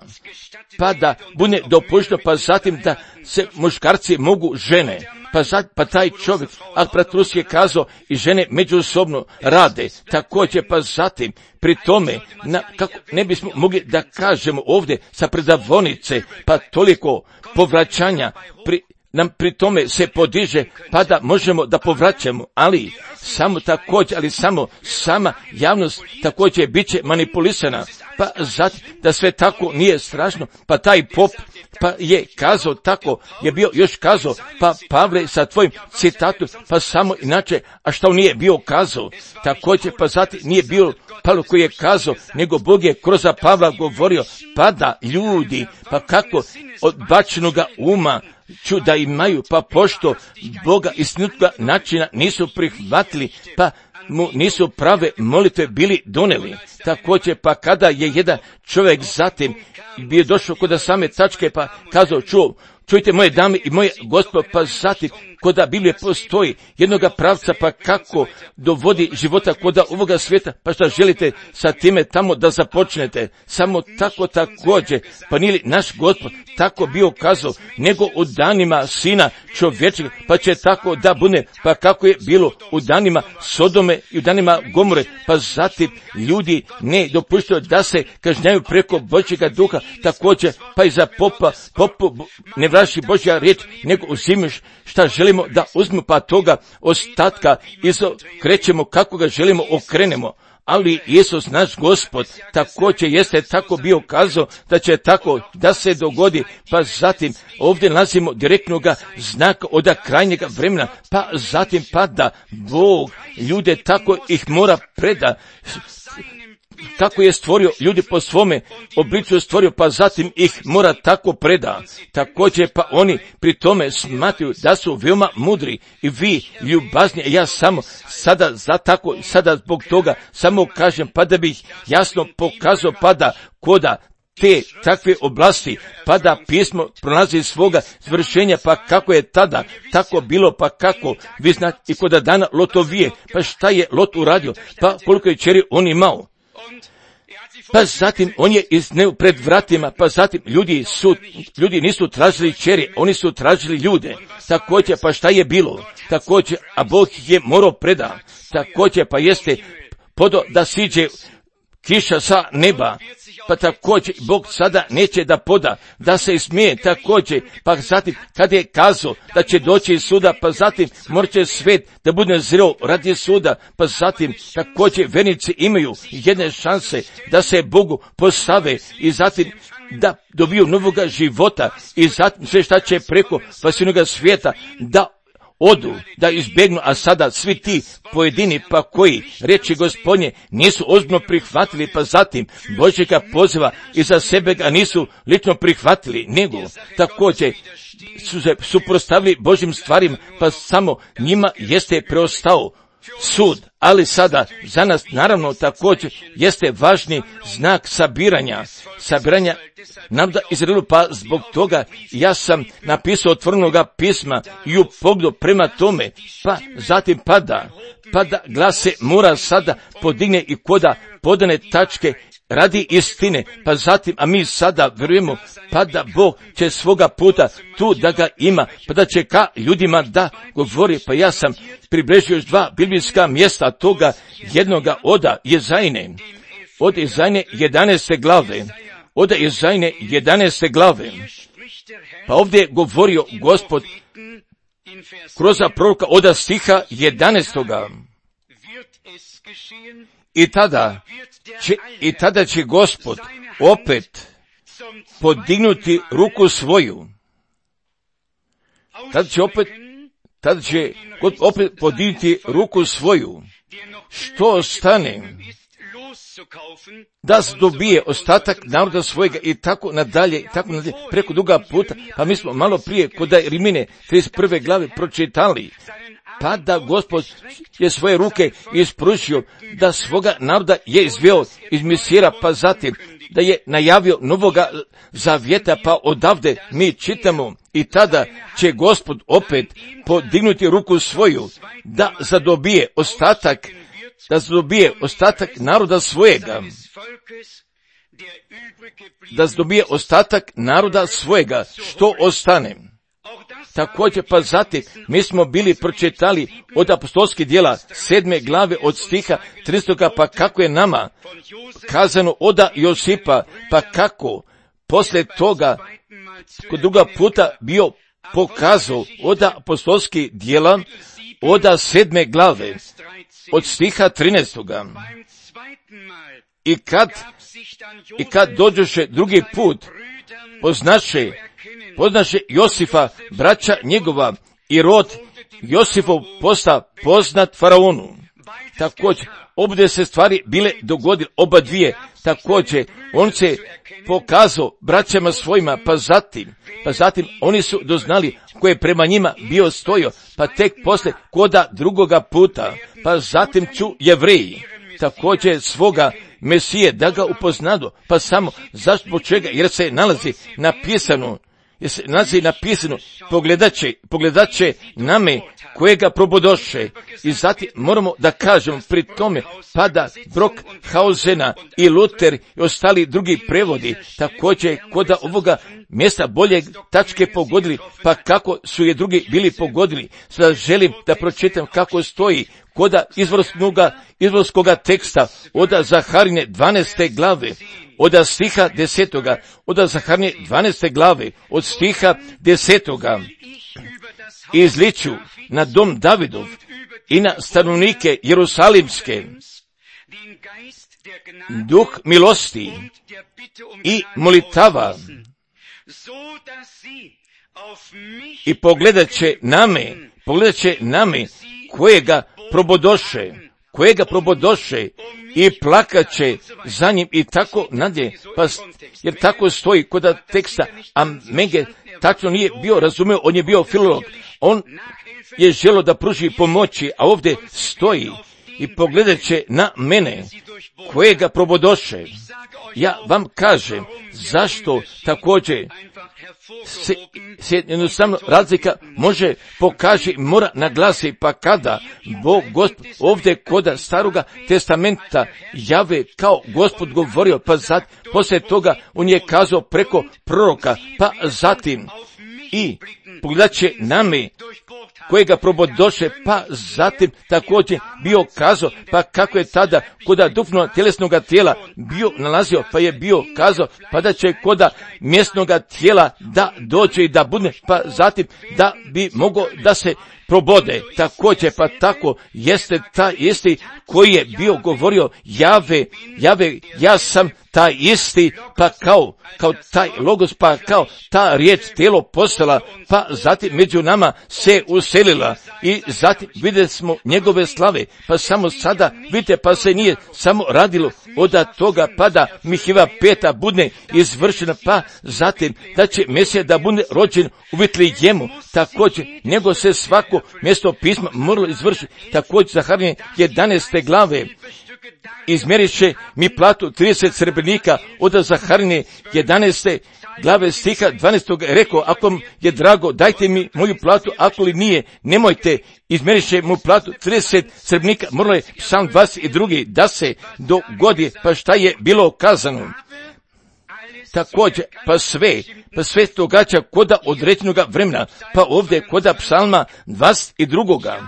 pa da bude dopušteno, pa zatim da se muškarci mogu žene, pa, zatim, pa taj čovjek, Alpratrus je kazao i žene međusobno rade, također pa zatim pri tome, na, kako ne bismo mogli da kažemo ovdje sa predavonice, pa toliko povraćanja, pri, nam pri tome se podiže, pa da možemo da povraćamo, ali samo također, ali samo sama javnost također bit će manipulisana, pa zatim da sve tako nije strašno, pa taj pop pa je kazao tako, je bio još kazao, pa Pavle sa tvojim citatom, pa samo inače, a što on nije bio kazao, također pa zatim nije bio Pavle koji je kazao, nego Bog je kroz Pavla govorio, pa da ljudi, pa kako od bačenoga uma ću da imaju, pa pošto Boga istinitoga načina nisu prihvatili, pa mu nisu prave molitve bili doneli. Također pa kada je jedan čovjek zatim bio došao kod same tačke, pa kazao, čuo, čujte moje dame i moje gospodo, pa zatim koda Biblije postoji jednoga pravca, pa kako dovodi života koda ovoga svijeta, pa šta želite sa time tamo da započnete, samo tako također, pa nije li naš Gospod tako bio kazao, nego u danima Sina čovječega, pa će tako da bude, pa kako je bilo u danima Sodome i u danima Gomore, pa zatim ljudi ne dopuštaju da se kažnjaju preko Božjega duha, također pa i za popa, popu ne vraši Božja riječ, nego uzimaš šta želimo da uzmemo, pa toga ostatka izokrećemo kako ga želimo okrenemo. Ali Isus naš Gospod također jeste tako bio kazao da će tako da se dogodi, pa zatim ovdje nalazimo direktnoga znaka od krajnjega vremena, pa zatim pa da Bog ljude tako ih mora preda kako je stvorio ljudi po svome obličju stvorio, pa zatim ih mora tako preda. Također pa oni pri tome smatruju da su veoma mudri i vi ljubazni. Ja samo sada za tako, sada zbog toga samo kažem, pa da bih jasno pokazao, pa da koda te takve oblasti, pa da pismo pronazi svoga zvršenja, pa kako je tada tako bilo, pa kako vi znate i koda dana Lotovije, pa šta je Lot uradio, pa koliko je čeri on imao. Pa zatim on je izneo pred vratima, pa zatim ljudi su, ljudi nisu tražili čeri, oni su tražili ljude. Također pa šta je bilo, također, a Bog je morao preda, također pa jeste podo da siđe kiša sa neba, pa također Bog sada neće da poda, da se smije također, pa zatim kad je kazao da će doći iz suda, pa zatim morat će svet da bude zreo radi suda, pa zatim također vernici imaju jedne šanse da se Bogu postave i zatim da dobiju novoga života i zatim sve šta će preko vasilnoga svijeta da odu, da izbjegnu, a sada svi ti pojedini pa koji riječi Gospodnje nisu ozbiljno prihvatili, pa zatim Božjega poziva i za sebe ga nisu lično prihvatili, nego također su se suprotstavili Božjim stvarima, pa samo njima jeste preostao sud. Ali sada za nas naravno također jeste važni znak sabiranja, sabiranja naroda Izraelu, pa zbog toga ja sam napisao otvorenoga pisma i u pogledu prema tome, pa zatim pada, pada glas se mora sada podigne i koda podane tačke radi istine, pa zatim, a mi sada vjerujemo, pa da Bog će svoga puta tu da ga ima, pa da će ka ljudima da govori, pa ja sam približio još dva biblijska mjesta toga jednoga oda Jezajne, od Jezajne jedanaeste glave, od Jezajne jedanaeste glave, pa ovdje je govorio Gospod kroz proroka od stiha jedanaestoga. I tada će, i tada će Gospod opet podignuti ruku svoju. Tada će opet, tada će God opet podignuti ruku svoju. Što ostane? Da dobije ostatak naroda svojega i tako nadalje, i tako nadalje, preko duga puta. Pa mi smo malo prije kod Rimine trideset prve glave pročitali. Pa da Gospod je svoje ruke ispružio, da svoga naroda je izveo iz Misira, pa zatim da je najavio novoga zavjeta, pa odavde mi čitamo i tada će Gospod opet podignuti ruku svoju, da zadobije ostatak, da zadobije ostatak naroda svojega, da zadobije ostatak naroda svojega, što ostane. Također pa zatim mi smo bili pročitali od apostolskih djela sedme glave od stiha tristoga, pa kako je nama kazano oda Josipa, pa kako poslije toga kod druga puta bio pokazao od apostolskih djela oda sedme glave od stiha trinaestoga. I kad, i kad dođoše drugi put, poznaše Poznaše Josifa, braća njegova, i rod Josifov posta poznat faraonu. Također, obje se stvari bile dogodile, oba dvije. Također, on se pokazao braćama svojima, pa zatim, pa zatim oni su doznali ko je prema njima bio stojio, pa tek posle koda drugoga puta, pa zatim ću Jevreji također svoga Mesije da ga upoznadu, pa samo zašto po čega, jer se nalazi napisano, jer se nalazi napisano, pogledat će, pogledat će name kojega probodoše. I zatim moramo da kažemo pri tome, pa da Brockhausena i Luther i ostali drugi prevodi također koda ovoga mjesta bolje tačke pogodili, pa kako su je drugi bili pogodili. Sada želim da pročitam kako stoji koda izvorskoga, izvorskoga teksta oda Zaharine dvanaeste glave, od stiha desetoga, od Zaharine dvanaeste glave, od stiha desetoga. Izliču na dom Davidov i na stanovnike Jerusalimske duh milosti i molitava, i pogledat će name, pogledat će name kojega probodoše, kojega probodoše i plakaće za njim i tako nadje, pa, jer tako stoji kod teksta, a Menge tačno nije bio razumio, on je bio filolog, on je želio da pruži pomoći, a ovdje stoji i pogledat će na mene, kojega probodoše. Ja vam kažem, zašto također se, se jednostavno razlika može pokaži, mora naglasi, pa kada Bog Gospod ovdje kod staroga testamenta Jave kao Gospod govorio, pa zatim, poslije toga on je kazao preko proroka, pa zatim i pogledat će na me, kojega probodoše, pa zatim također bio kazao, pa kako je tada koda duhovno tjelesnoga tijela bio nalazio, pa je bio kazao, pa da će koda mjesnoga tijela da dođe i da bude, pa zatim da bi mogao da se probode. Također, pa tako jeste taj isti koji je bio govorio Jave, Jave, ja sam taj isti, pa kao, kao taj logos, pa kao ta riječ tijelo postala, pa zatim među nama se uselila i zatim vidjeli smo njegove slave, pa samo sada, vidite, pa se nije samo radilo od toga, pa da Mihiva peta bude izvršena, pa zatim da će Mesija da bude rođen u Vitlejemu, također, nego se svako mjesto pisma moralo izvršiti, također Zaharije jedanaeste glave, izmjerit će mi platu trideset srebrnika od Zaharije jedanaeste glave stiha dvanaestog rekao, ako je drago, dajte mi moju platu, ako li nije, nemojte, izmjerit će mu platu trideset srebrnika, moralo je Psalm dvadeset dva da se dogodi, pa šta je bilo kazano. Također, pa sve, pa sve događa koda određenoga vremena, pa ovdje koda Psalma dvadeset dva.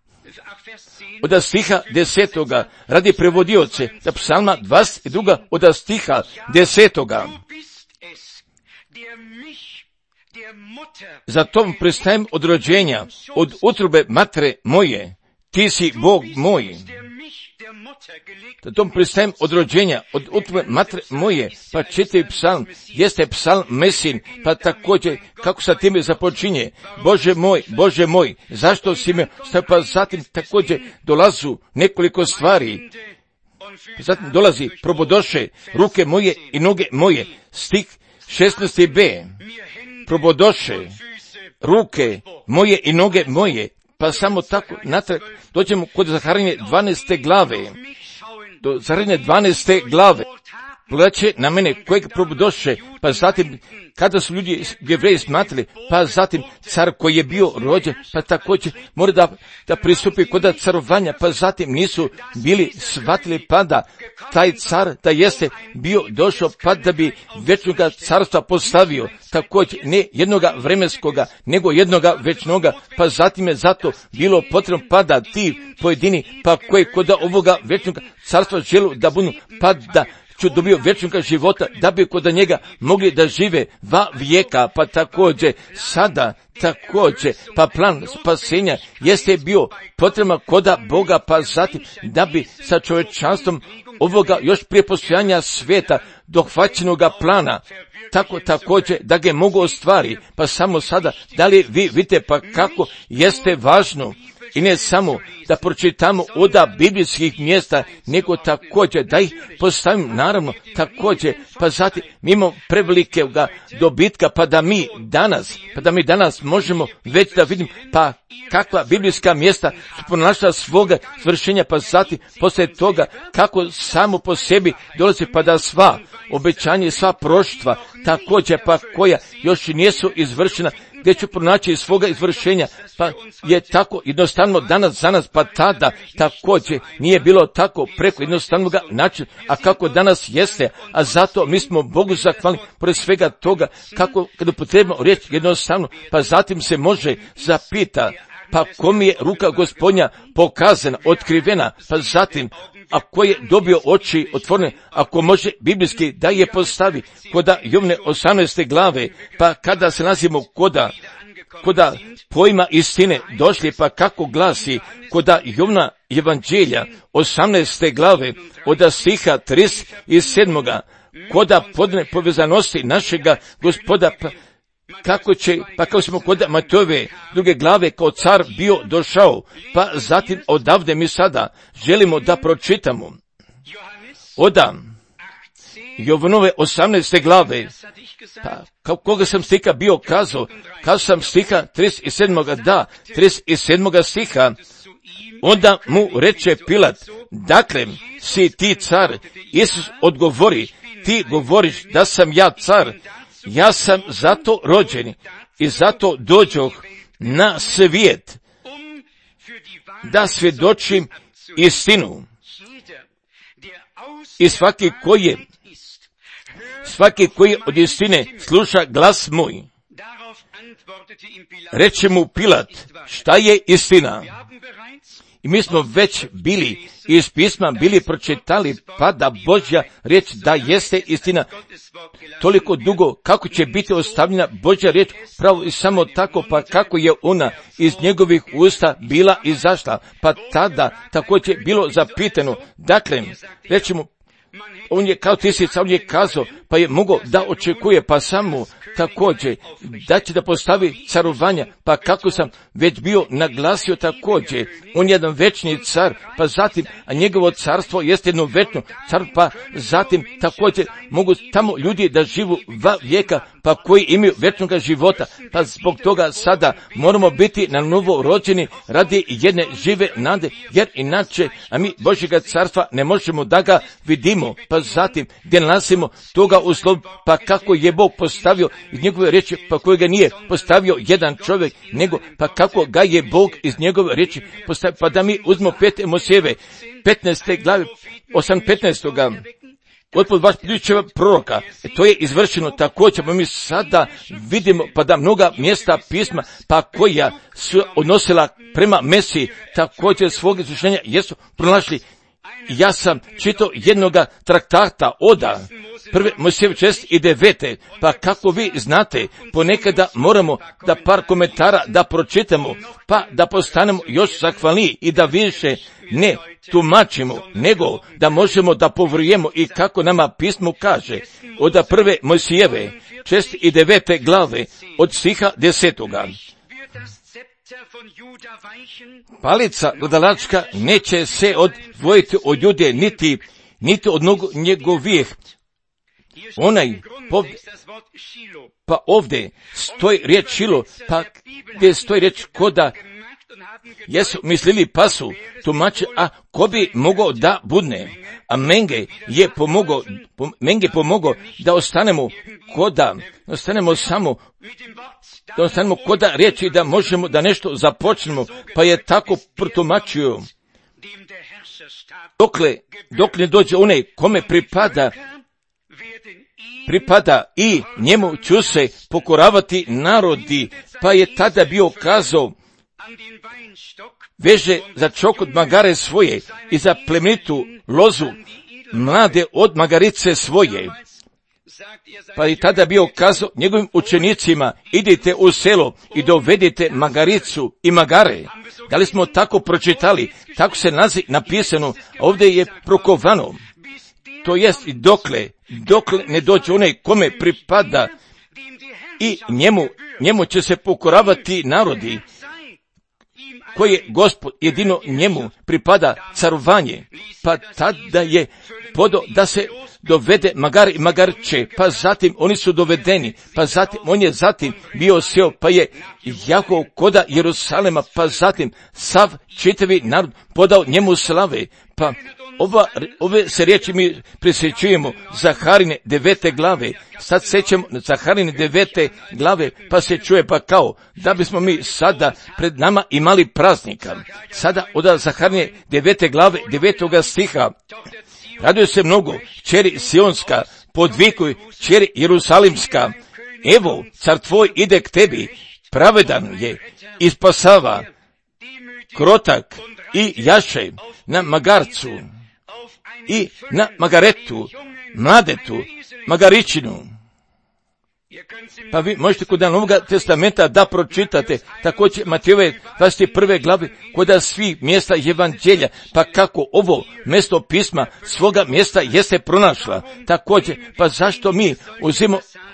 Od stiha desetoga, radi prevodioce, da Psalma dvadeset dva od stiha desetoga. Zato pristajem od rođenja, od utrobe matre moje, ti si Bog moj. Zato pristajem od rođenja, od utrobe matre moje, pa čitavi psalm, jeste psalm Mesin, pa također, kako sa time započinje, Bože moj, Bože moj, zašto si me, pa zatim također dolazu nekoliko stvari, zatim dolazi, probodoše ruke moje i noge moje, stih šesnaesti b, probodoše ruke moje i noge moje, pa samo tako natrag dođemo kod Zaharije dvanaeste glave, do Zaharije dvanaeste glave, pogledat će na mene kojeg probodoše, pa zatim kada su ljudi Jevreji smatrali, pa zatim car koji je bio rođen, pa također mora da, da pristupi kod carovanja, pa zatim nisu bili shvatili, pa da taj car da jeste bio došao, pa da bi večnoga carstva postavio, također ne jednoga vremenskoga, nego jednoga večnoga, pa zatim je zato bilo potrebno, pa da ti pojedini, pa koji kod ovoga večnoga carstva želu da budu, pa da ću dobio vječnoga života, da bi kod njega mogli da žive dva vijeka, pa također sada, također, pa plan spasenja jeste bio potrebno koda Boga, pa zatim da bi sa čovječanstvom ovoga još prije postojanja svijeta dohvaćenoga plana, tako također da ga mogu ostvari, pa samo sada, da li vi vidite pa kako jeste važno, i ne samo da pročitamo oda biblijskih mjesta, nego također da ih postavim, naravno, također, pa zatim mimo prevelikog dobitka, pa da mi danas, pa da mi danas možemo već da vidim, pa kakva biblijska mjesta su pronašla svoga svršenja, pa zatim poslije toga kako samo po sebi dolazi, pa da sva obećanja i sva proštva, također pa koja još nisu izvršena, gdje ću pronaći svoga izvršenja, pa je tako jednostavno danas za nas, pa tada također nije bilo tako preko jednostavnog načina, a kako danas jeste, a zato mi smo Bogu zahvalni pored svega toga, kako kada potrebno riječ jednostavno, pa zatim se može zapita, pa kom je ruka Gospodnja pokazana, otkrivena, pa zatim, ako je dobio oči otvorene, ako može biblijski da je postavi koda Jovne osamnaeste glave, pa kada se nalazimo koda, koda pojma istine došli, pa kako glasi koda Jovna evanđelja osamnaeste glave od stiha trideset sedam, koda podne povezanosti našega Gospoda, pa kako će, pa kao smo kod Matejove druge glave kao car bio došao, pa zatim odavde mi sada želimo da pročitamo. Oda Jovanove osamnaeste glave, pa koga sam stiha bio kazao, kazao sam stiha trideset sedam. da, trideset sedam. stiha, onda mu reče Pilat, dakle si ti car? Isus odgovori, ti govoriš da sam ja car, ja sam zato rođen i zato dođoh na svijet, da svjedočim istinu. I svaki koji je, svaki koji od istine sluša glas moj. Reče mu Pilat, šta je istina? I mi smo već bili iz pisma bili pročitali, pa da Božja riječ da jeste istina. Toliko dugo kako će biti ostavljena Božja riječ, pravo i samo tako, pa kako je ona iz njegovih usta bila izašla, pa tada također bilo zapitano. Dakle, rećemo, on je kao tisica, on je kazao, pa je mogao da očekuje, pa samo također da će da postavi carovanja, pa kako sam već bio naglasio također, on je jedan večni car, pa zatim, a njegovo carstvo jeste jedno večno car, pa zatim također mogu tamo ljudi da živu dva vijeka, pa koji imaju večnog života, pa zbog toga sada moramo biti na novo rođeni radi jedne žive nade, jer inače, a mi Božjega carstva ne možemo da ga vidimo, pa zatim gdje nalazimo toga uslov, pa kako je Bog postavio iz njegove riječi, pa kojega nije postavio jedan čovjek, nego pa kako ga je Bog iz njegove riječi postavio, pa da mi uzmemo pet Mojsijeve, petnaeste glave, osam petnaestoga Otpod vaš pričeva proroka, e, to je izvršeno također, pa mi sada vidimo, pa da mnoga mjesta pisma, pa koja su odnosila prema Mesiji, također svog izvršenja jesu pronašli. Ja sam čitao jednoga traktata Oda, prve Mojsijeve šest i devete, pa kako vi znate, ponekada moramo da par komentara da pročitamo, pa da postanemo još zahvalniji i da više ne tumačimo, nego da možemo da povrujemo i kako nama pismo kaže, od prve Mojsijeve šest i devete glave, od stiha desetoga. Palica gledalačka neće se odvojiti od Jude, niti, niti od njegovih. Onaj, povde, pa ovdje stoji riječ Šilo, pa gdje stoji riječ koda, jesu mislili pa su tumače, a ko bi mogao da budne, a Menge je pomogao, Menge pomogao da ostanemo koda, ostanemo samo, da ostanemo koda riječi da možemo da nešto započnemo, pa je tako protumačio. Dokle, dokle dođe onaj kome pripada, pripada i njemu ću se pokoravati narodi, pa je tada bio kazao, veže za čokot magare svoje i za plemenitu lozu mlade od magarice svoje. Pa i tada bio kazao njegovim učenicima, idite u selo i dovedite magaricu i magare. Da li smo tako pročitali, tako se nalazi napisano, ovdje je prokovano. To jest i dokle, dokle ne dođe onaj kome pripada i njemu, njemu će se pokoravati narodi, koje Gospod jedino njemu pripada carovanje, pa tada je podo da se dovede magar i magarče, pa zatim oni su dovedeni, pa zatim on je zatim bio seo, pa je jako koda Jerusalema, pa zatim sav čitavi narod podao njemu slave, pa ova, ove se riječi mi prisjećujemo Zaharine devete glave, sad sećamo Zaharine devete glave, pa se čuje pa kao, da bismo mi sada pred nama imali praznika. Sada od Zaharine devete glave, devetoga stiha, raduje se mnogo, čeri Sionska, podvikuj, čeri Jerusalimska, evo, car tvoj ide k tebi, pravedan je i spasava, krotak i jaše na magarcu i na magaretu, mladetu, magaričinu. Pa vi možete kod Novog testamenta da pročitate također Matejove dvadeset prve glave kod svi mjesta evanđelja, pa kako ovo mjesto pisma svoga mjesta jeste pronašla. Također, pa zašto mi uzimo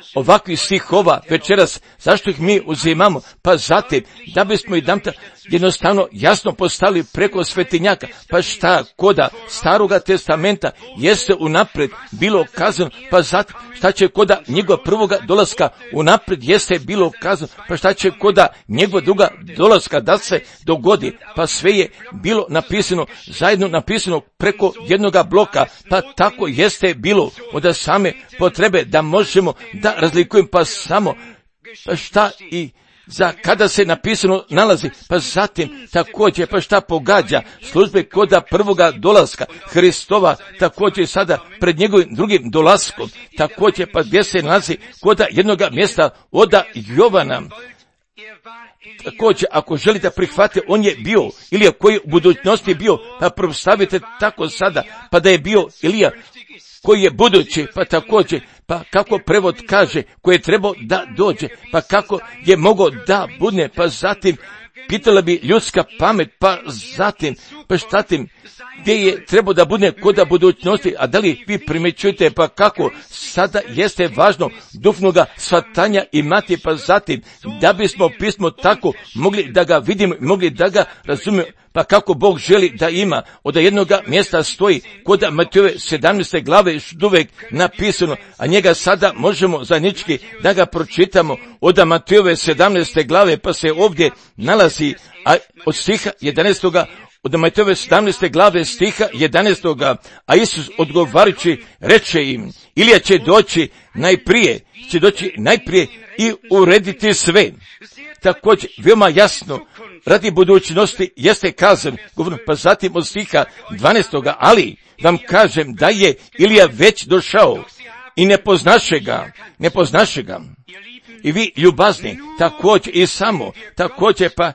ovakvih stihova večeras, zašto ih mi uzimamo? Pa zatim, da bismo i damta jednostavno jasno postavili preko svetinjaka, pa šta koda Staroga testamenta jeste unaprijed bilo kazano, pa zatim šta će koda njegova prvoga dolaska unaprijed jeste bilo kazano, pa šta će koda njegova druga dolaska da se dogodi, pa sve je bilo napisano, zajedno napisano preko jednoga bloka, pa tako jeste bilo od same potrebe da možemo da razlikujemo, pa samo pa šta i za kada se napisano nalazi, pa zatim također pa šta pogađa službe koda prvoga dolaska Hristova, također sada pred njegovim drugim dolaskom, također pa gdje se nalazi koda jednoga mjesta oda Jovana. Također, ako želite prihvatiti, on je bio Ilija koji u budućnosti bio, pa predstavite tako sada, pa da je bio Ilija koji je budući, pa također, pa kako prevod kaže, koji je trebao da dođe, pa kako je mogao da budne, pa zatim pitala bi ljudska pamet, pa zatim, pa šta tim, gdje je trebao da bude koda budućnosti, a da li vi primjećujete, pa kako sada jeste važno duhovnoga shvatanja imati, pa zatim, da bismo pismo tako mogli da ga vidimo, mogli da ga razumijemo, pa kako Bog želi da ima, od jednoga mjesta stoji koda Matejove sedamnaeste glave još uvijek napisano, a njega sada možemo zajednički da ga pročitamo od Matejove sedamnaeste glave, pa se ovdje nalazi, a od stiha jedanaestoga od Matejove sedamnaeste glave stiha jedanaestoga a Isus odgovarajući reče im, Ilija će doći najprije, će doći najprije i urediti sve. Također, veoma jasno, radi budućnosti jeste kazan, govorim, pa zatim od stiha dvanaestoga ali vam kažem da je Ilija već došao i ne poznaše ga, ne poznaše ga. I vi ljubazni, također i samo, također pa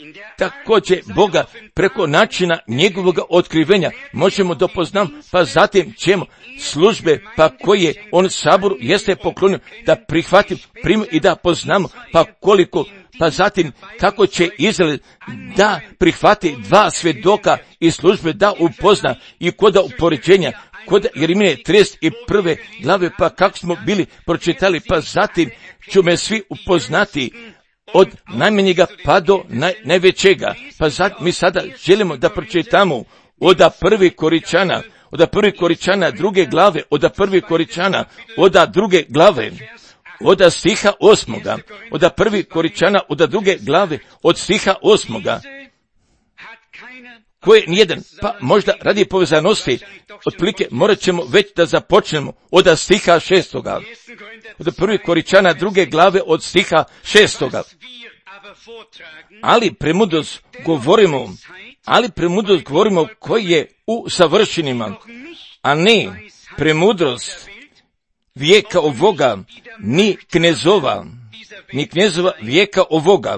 također Boga preko načina njegovog otkrivenja možemo da poznam, pa zatim ćemo službe pa koje on saboru jeste poklonio da prihvatim, primimo i da poznamo, pa koliko, pa zatim kako će Izrael da prihvati dva svjedoka i službe da upozna i koda upoređenja, kod Jeremije trideset prve glave, pa kako smo bili pročitali, pa zatim ću me svi upoznati od najmanjega pa do naj, najvećega. Pa zatim mi sada želimo da pročitamo od prvi Koričana, od prvi Koričana druge glave, od prvi Koričana, od druge glave, od stiha osmoga, od prvi Koričana, od druge glave, od stiha osmoga, koje nijedan, pa možda radi povezanosti, otprilike morat ćemo već da započnemo od stiha šestoga, od prvi Koričana druge glave, od stiha šestoga. Ali premudrost govorimo, ali premudrost govorimo koji je u savršenima, a ne premudrost vijeka ovoga, ni knezova, ni knezova vijeka ovoga,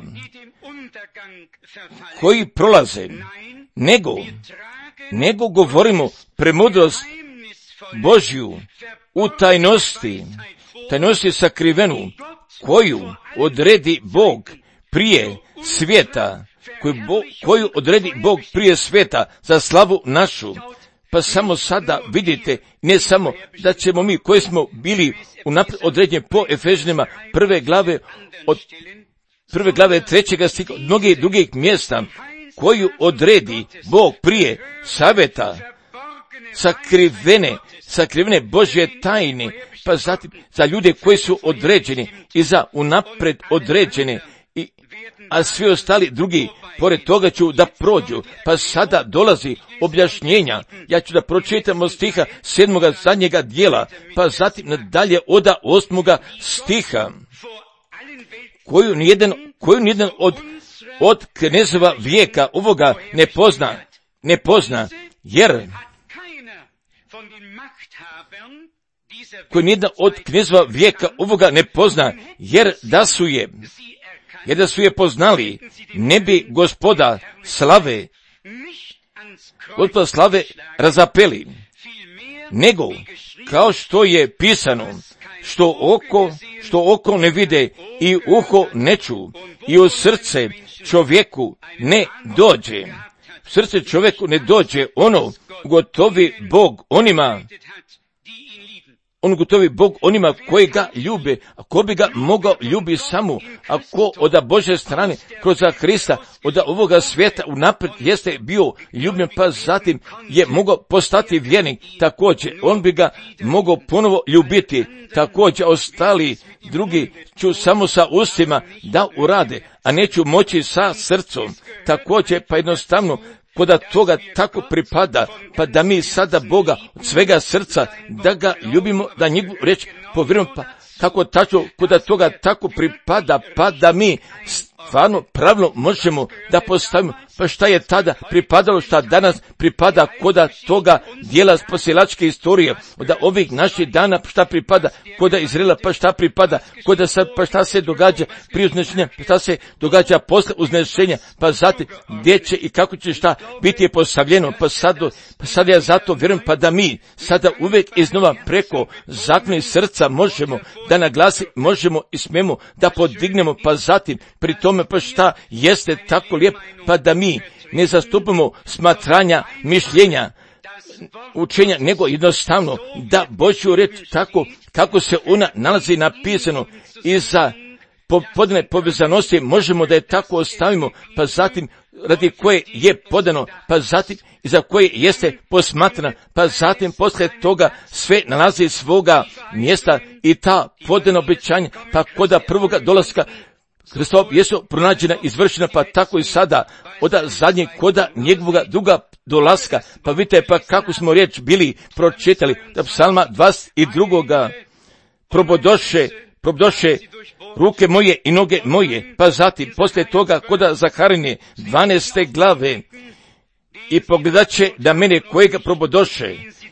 koji prolaze, nego, nego govorimo premudrost Božju u tajnosti, tajnosti sakrivenu, koju odredi Bog prije svijeta, koju, Bo, koju odredi Bog prije svijeta za slavu našu. Pa samo sada vidite, ne samo da ćemo mi koji smo bili unaprijed određeni po Efežnima prve glave, od prve glave trećega stiha, od mnogih drugih mjesta, koju odredi Bog prije savjeta, sakrivene, sakrivene Božje tajne, pa zatim za ljude koji su određeni i za unapred određene, i, a svi ostali drugi, pored toga ću da prođu. Pa sada dolazi objašnjenja, ja ću da pročitam od stiha sedmoga zadnjega dijela, pa zatim nadalje od osmoga stiha, koju nijedan, koju nijedan od od knezova vijeka ovoga ne pozna, ne pozna, jer koji nijedan od knezova vijeka ovoga ne pozna, jer da su je, jer da su je poznali, ne bi gospoda slave, gospoda slave razapeli, nego kao što je pisano, što oko, što oko ne vide i uho ne ču i u srce čovjeku ne dođe. U srce čovjeku ne dođe ono gotovi Bog onima, on gotovi Bog onima koji ga ljube, a ko bi ga mogao ljubi samo, a ko od Božje strane, kroz Krista, od ovoga svijeta unaprijed jeste bio ljubljen, pa zatim je mogao postati vjernik, također on bi ga mogao ponovo ljubiti, također ostali drugi ću samo sa ustima da urade, a neću moći sa srcom, također pa jednostavno koda toga tako pripada, pa da mi sada Boga od svega srca, da ga ljubimo, da njegovu riječ povjerujemo, pa kako tačno koda toga tako pripada, pa da mi stvarno pravilno možemo da postavimo, pa šta je tada pripadalo, šta danas pripada koda toga dijela spasilačke istorije, da ovih naših dana šta pripada koda Izraela, pa šta pripada koda sad, pa šta se događa prije uznešenja, pa šta se događa posle uznešenja, pa zatim gdje će i kako će šta biti postavljeno, pa sad, pa sad ja zato vjerujem, pa da mi sada uvijek iznova preko zakona srca možemo da naglasi, možemo i smemo da podignemo, pa zatim pri tome pa šta jeste tako lijep, pa da mi ne zastupamo smatranja, mišljenja, učenja, nego jednostavno da Božju riječ tako kako se ona nalazi napisano i za podane povezanosti možemo da je tako ostavimo, pa zatim radi koje je podano, pa zatim i za koje jeste posmatrana, pa zatim poslije toga sve nalazi svoga mjesta i ta podana obećanja, pa koda prvoga dolaska Hristova jesu pronađena, izvršena, pa tako i sada, od zadnjeg koda njegovoga druga dolaska, pa vidite pa kako smo riječ bili pročitali, da psalma dvadeset dva. probodoše, probodoše ruke moje i noge moje, pa zatim poslije toga koda Zaharinje dvanaeste glave, i pogledat će na mene kojega probodoše,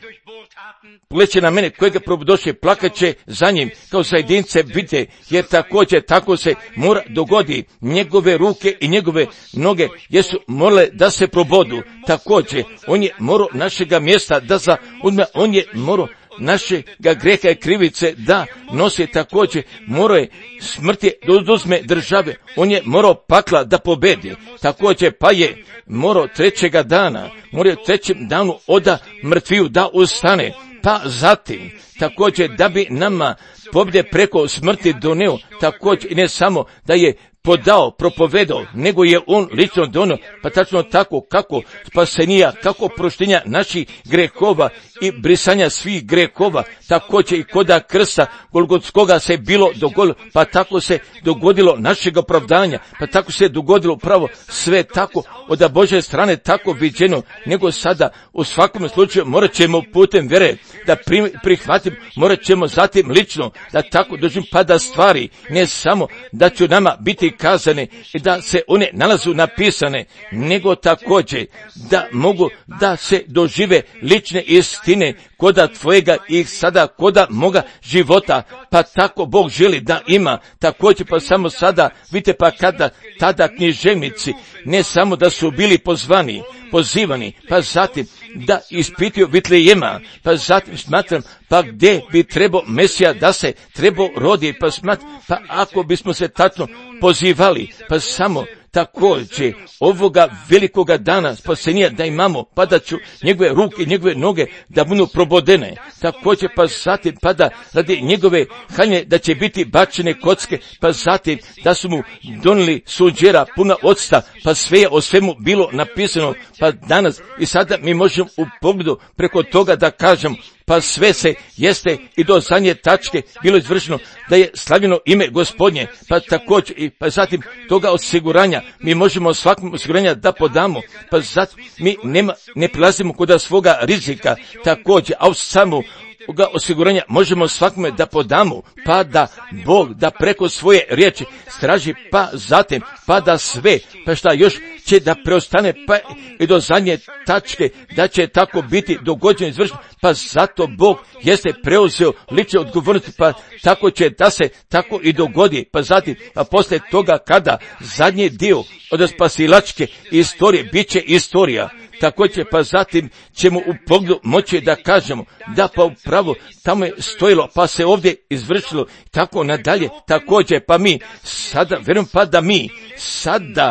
pogledat na mene kojega probodoše, plakat će za njim kao za jedince bite, jer također tako se mora dogodi, njegove ruke i njegove noge jesu morale da se probodu, također on je morao našega mjesta da zauzme, on je morao našega greha i krivice da nosi, također morao je smrti da oduzme države, on je morao pakla da pobedi, također pa je morao trećega dana, morao trećem danu oda mrtviju da ustane, pa zatim također da bi nama pobjede preko smrti doneo, također i ne samo da je podao, propovedao, nego je on lično donio, pa tačno tako kako spasenija, kako proštenja naših grehova i brisanja svih grehova, također i koda krsta golgotskoga se bilo dogodilo, pa tako se dogodilo našeg opravdanja, pa tako se dogodilo pravo sve tako od Božje strane tako viđeno, nego sada u svakom slučaju morat ćemo putem vjere da prihvatimo, morat ćemo zatim lično da tako dođemo, pa da stvari ne samo da će nama biti kazane i da se one nalazu napisane, nego također da mogu da se dožive lične istine koda tvojega i sada koda moga života, pa tako Bog želi da ima, također pa samo sada, vidite pa kada tada književnici ne samo da su bili pozvani, pozivani, pa zatim da ispituju Vitlejema, pa zatim smatram, pa gdje bi trebao Mesija da se trebao rodi, pa smatram, pa ako bismo se tačno pozivali, pa samo također ovoga velikoga dana spasenja da imamo, pa da ću njegove ruke i njegove noge da budu probodene, također pa zatim pa da radi njegove haljne da će biti bačene kocke, pa zatim da su mu donijeli suđera puna octa, pa sve je o svemu bilo napisano, pa danas i sada mi možemo u pogledu preko toga da kažem, pa sve se jeste i do zadnje tačke bilo izvršeno da je slavljeno ime Gospodnje, pa također i pa zatim toga osiguranja mi možemo svakom osiguranja da podamo, pa zatim mi nema, ne prilazimo kod svoga rizika, također, a samo ga osiguranja možemo svakome da podamo, pa da Bog da preko svoje riječi straži, pa zatim pa da sve, pa šta još će da preostane, pa i do zadnje tačke da će tako biti dogođeno izvršeno, pa zato Bog jeste preuzeo lične odgovornosti, pa tako će da se tako i dogodi, pa zatim pa poslije toga kada zadnji dio od spasilačke istorije bit će istorija, također pa zatim ćemo u pogledu moći da kažemo da pa upravo tamo je stojilo, pa se ovdje izvršilo, tako nadalje, također pa mi sada, vjerujem pa da mi sada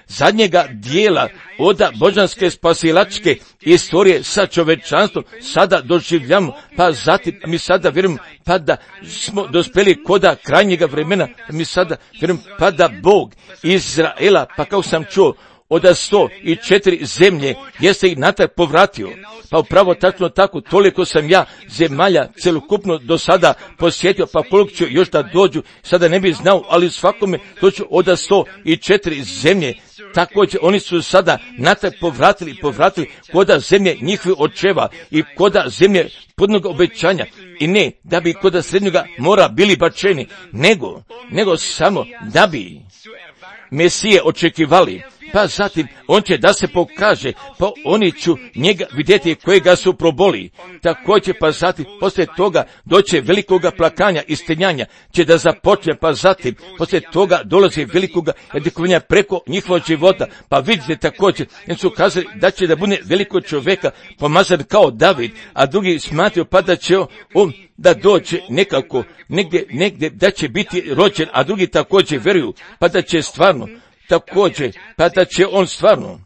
zadnjega dijela oda božanske spasilačke istorije sa čovečanstvom sada doživljamo, pa zatim mi sada vjerujemo pa da smo dospjeli koda krajnjega vremena, mi sada vjerujemo pa da Bog Izraela, pa kao sam čuo, od sto i četiri zemlje jeste ih natrag povratio. Pa upravo tačno tako, toliko sam ja zemalja celokupno do sada posjetio, pa koliko ću još da dođu, sada ne bi znao, ali svakome doću od sto i četiri zemlje. Također oni su sada natrag povratili, povratili koda zemlje njihovih očeva i koda zemlje putnog obećanja. I ne da bi koda srednjoga mora bili bačeni, nego, nego samo da bi Mesije očekivali. Pa zatim on će da se pokaže, pa oni ću njega vidjeti kojega su proboli. Također pa zatim poslije toga doće velikoga plakanja i stenjanja će da započne, pa zatim poslije toga dolazi velikoga edikovanja preko njihovog života. Pa vidite također, jer su kazali da će da bude veliko čovjeka pomazan kao David, a drugi smatraju pa da će on da dođe nekako, negdje, negdje da će biti rođen, a drugi također vjeruju pa da će stvarno također, pa da će on stvarno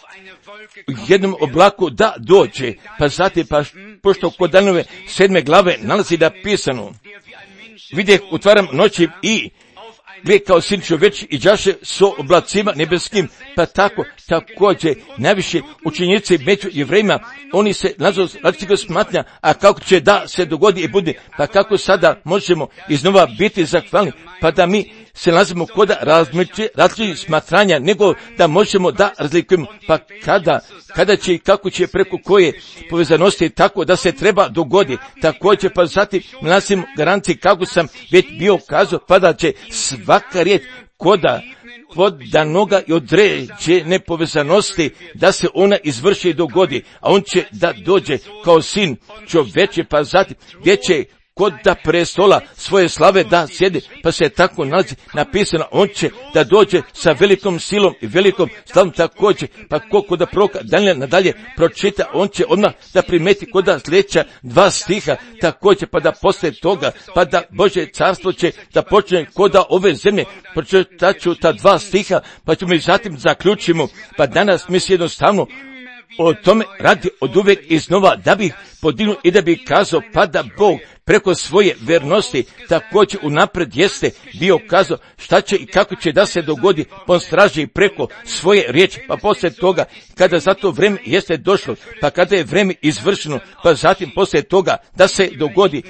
u jednom oblaku da dođe, pa zatim, pa pošto kod Danove sedme glave nalazi da pisano, vidjeh utvaram noći i gle kao sin čovječ i đaše s oblacima nebeskim, pa tako također najviše učenici među Jevrejima, oni se nažalost različitog smatnja, a kako će da se dogodi i bude, pa kako sada možemo iznova biti zahvalni, pa da mi se nalazimo kod različitih smatranja, nego da možemo da razlikujemo, pa kada, kada će i kako će preko koje povezanosti tako da se treba dogodi, također pa zatim nalazimo garanciji kako sam već bio kazao, pa da će svaka riječ koda podanoga i određene povezanosti da se ona izvrši i dogodi, a on će da dođe kao sin čovječe, pa zatim gdje će kod da prestola svoje slave da sjedi, pa se tako nalazi napisano, on će da dođe sa velikom silom i velikom slavom također, pa koliko da proroka Danijela nadalje pročita, on će odmah da primeti kod da sljedeća dva stiha također, pa da poslije toga, pa da Božje carstvo će da počne kod da ove zemlje, pročitat ću ta dva stiha, pa ćemo i zatim zaključimo, pa danas mi se jednostavno o tome radi od uvijek iznova da bi podignuo i da bi kazao pa da Bog preko svoje vernosti također unapred jeste bio kazao šta će i kako će da se dogodi, on straži preko svoje riječi, pa poslije toga kada za to vrijeme jeste došlo, pa kada je vrijeme izvršeno, pa zatim poslije toga da se dogodi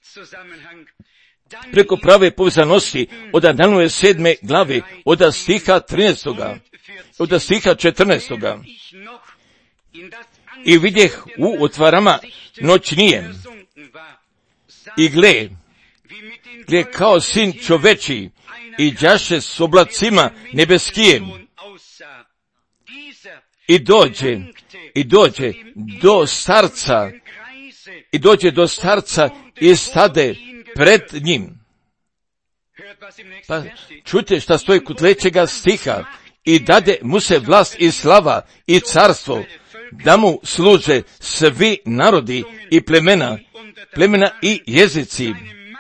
preko prave povezanosti od Danove sedme glave, od stiha trinaestoga, od stiha četrnaestoga. I vidjeh u otvarama noćnije i gle, gle kao sin čoveči i đaše s oblacima nebeskijem i dođe, i dođe do starca, i dođe do starca i stade pred njim. Pa čujte šta stoji kod trećega stiha, i dade mu se vlast i slava i carstvo, da mu služe svi narodi i plemena, plemena i jezici.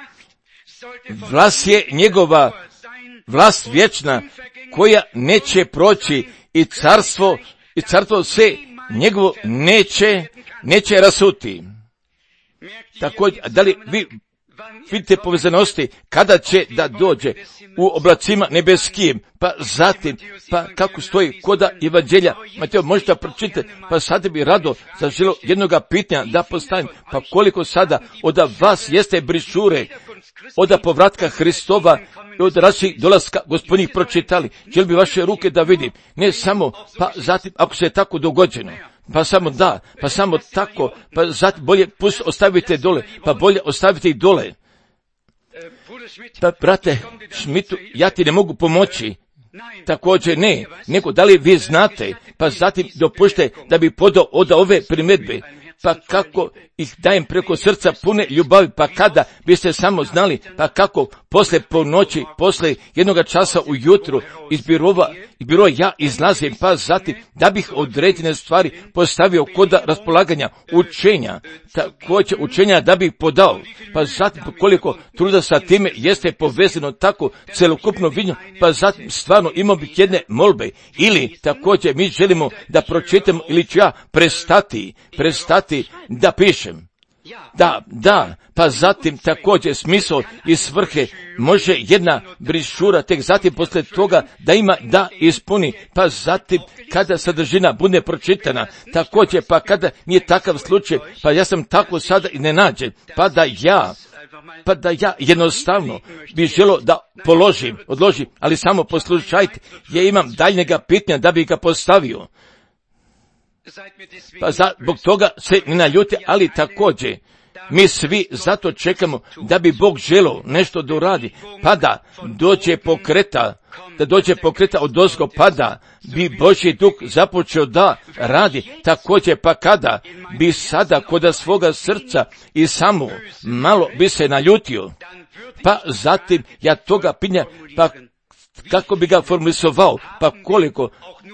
Vlast je njegova, vlast vječna, koja neće proći i carstvo, i carstvo se njegovo neće, neće rasuti. Također, da li vi vidite povezanosti kada će da dođe u oblacima nebeskim, pa zatim, pa kako stoji koda evanđelja, Mateo, možete pročitati, pa sada bi rado zaželio jednoga pitanja da postavim, pa koliko sada od vas jeste brišure, od povratka Hristova i od različitih dolaska gospodnjih pročitali, želim bi vaše ruke da vidim, ne samo, pa zatim, ako se je tako dogođeno, pa samo da, pa samo tako, pa zatim bolje pust ostavite dole, pa bolje ostavite ih dole. Pa, brate Šmitu, ja ti ne mogu pomoći. Također ne, nego da li vi znate, pa zatim dopušte da bi podao od ove primjedbe. pa kako ih dajem preko srca pune ljubavi, pa kada biste samo znali, pa kako posle ponoći, posle jednoga časa ujutru iz birova, iz birova ja izlazim, pa zatim da bih određene stvari postavio kod raspolaganja učenja, također učenja da bih podao, pa zatim koliko truda sa time jeste povezano tako celokupno viđenje, pa zatim stvarno imao bih jedne molbe, ili također mi želimo da pročitamo, ili ću ja prestati, prestati da pišem. Da, da, pa zatim također smisao i svrhe može jedna brišura tek zatim poslije toga da ima da ispuni, pa zatim kada sadržina bude pročitana, također pa kada nije takav slučaj, pa ja sam tako sada i ne nađem, pa da ja, pa da ja jednostavno bi želio da položim, odložim, ali samo poslušajte, ja imam daljnjega pitanja da bi ga postavio. Pa zbog toga se ne naljute, ali također mi svi zato čekamo da bi Bog želio nešto da uradi, pa da dođe pokreta, da dođe pokreta od ozgo, pa da bi Božji duh započeo da radi, također pa kada bi sada kod svoga srca i samo malo bi se naljutio, pa zatim ja toga pinja, pa kako bi ga formulisovao, pa koliko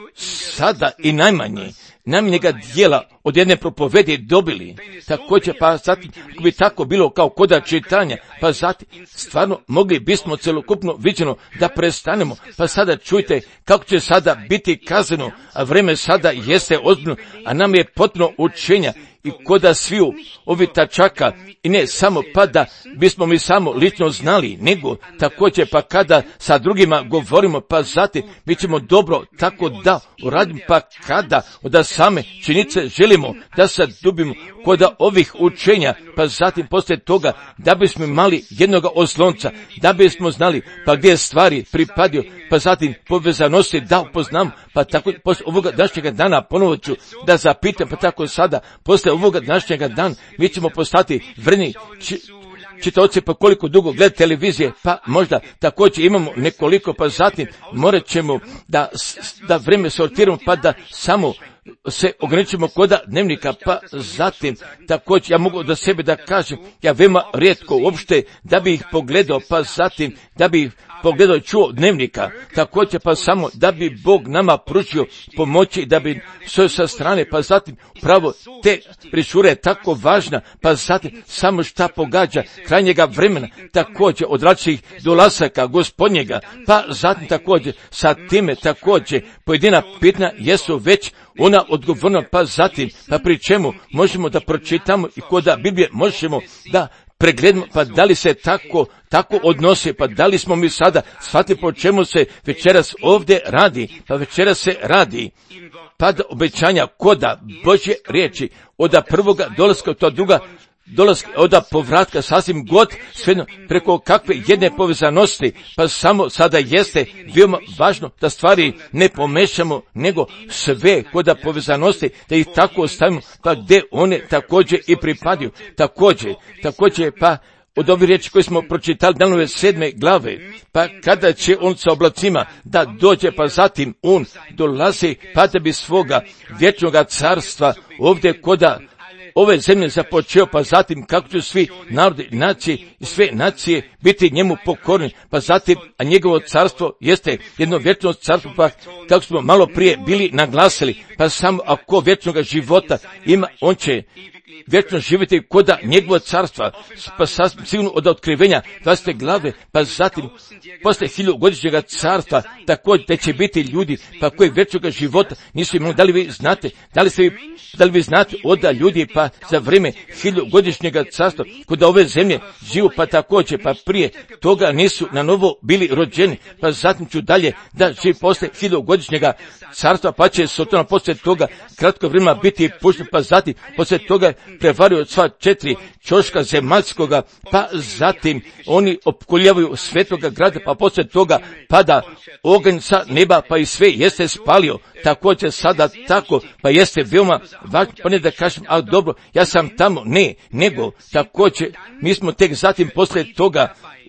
sada i najmanje najmanjega dijela od jedne propovedi dobili, također pa zatim, ako bi tako bilo kao koda čitanja, pa zatim stvarno mogli bismo celokupno viđeno da prestanemo, pa sada čujte kako će sada biti kazano, a vreme sada jeste ozbiljno, a nam je potpuno učenja i koda sviju ovi tačaka, i ne samo pa da bismo mi samo lično znali, nego također pa kada sa drugima govorimo, pa zatim mi ćemo dobro tako da uradimo, pa kada od same činjenice želimo da se dubimo kod ovih učenja, pa zatim poslije toga da bismo imali jednoga oslonca, da bismo znali pa gdje stvari pripadio, pa zatim povezanosti da upoznamo, pa tako poslije ovoga današnjega dana ponovo ću da zapitam, pa tako sada poslije ovoga današnjega dana mi ćemo postati vrni či, čitaoci, pa koliko dugo gleda televizije, pa možda također imamo nekoliko, pa zatim morat ćemo da, da vreme sortiramo, pa da samo se ograničimo koda dnevnika, pa zatim također ja mogu da sebe da kažem, ja veoma rijetko uopšte da bi ih pogledao, pa zatim da bi ih pogledao i čuo dnevnika, također pa samo da bi Bog nama pružio pomoći, da bi sve sa strane, pa zatim pravo te brišure je tako važna, pa zatim samo šta pogađa krajnjega vremena, također od različitih dolasaka Gospodnjega, pa zatim također sa time također pojedina pitanja jesu već ona odgovorna, pa zatim, pa pri čemu možemo da pročitamo i kod Biblije možemo da pregledamo, pa da li se tako, tako odnose, pa da li smo mi sada shvatili po čemu se večeras ovdje radi, pa večeras se radi, pa da obećanja koda Božje riječi, od prvoga dolaska to druga, dolaska, od povratka sasvim god, sve preko kakve jedne povezanosti, pa samo sada jeste veoma važno da stvari ne pomešamo, nego sve kod povezanosti, da ih tako ostavimo, pa gdje one također i pripadaju, također, također pa od ovih riječi koje smo pročitali Danove sedme glave, pa kada će on sa oblacima da dođe, pa zatim on dolazi, pa da bi svoga vječnoga carstva ovdje koda ove zemlje započeo, pa zatim kako će svi narodi, nacije i sve nacije biti njemu pokorni, pa zatim, a njegovo carstvo jeste jedno vječno carstvo, pa kako smo malo prije bili naglasili, pa samo ako vječnog života ima, on će vječno živjeti koda njegovo carstva, pa sasvim sigurno od otkrivenja dvadesete glave, pa zatim posle hiljugodišnjega carstva, također da će biti ljudi, pa koji vječnog života nisu imali. Da li vi znate, da li, vi, da li vi znate oda ljudi, pa za vrijeme hiljugodišnjega carstva, kod ove zemlje živu, pa također, pa prije toga nisu na novo bili rođeni, pa zatim ću dalje da živi posle hiljugodišnjega carstva, pa će Sotona posle toga kratko vremena biti pušten, pa zatim posle toga prevario sva četiri ćoška zemaljskoga, pa zatim oni opkoljavaju svetoga grada, pa poslije toga pada oganj sa neba, pa i sve jeste spalio, također sada tako, pa jeste veoma važno, pa ne da kažem, a dobro, ja sam tamo, ne, nego također, mi smo tek zatim poslije toga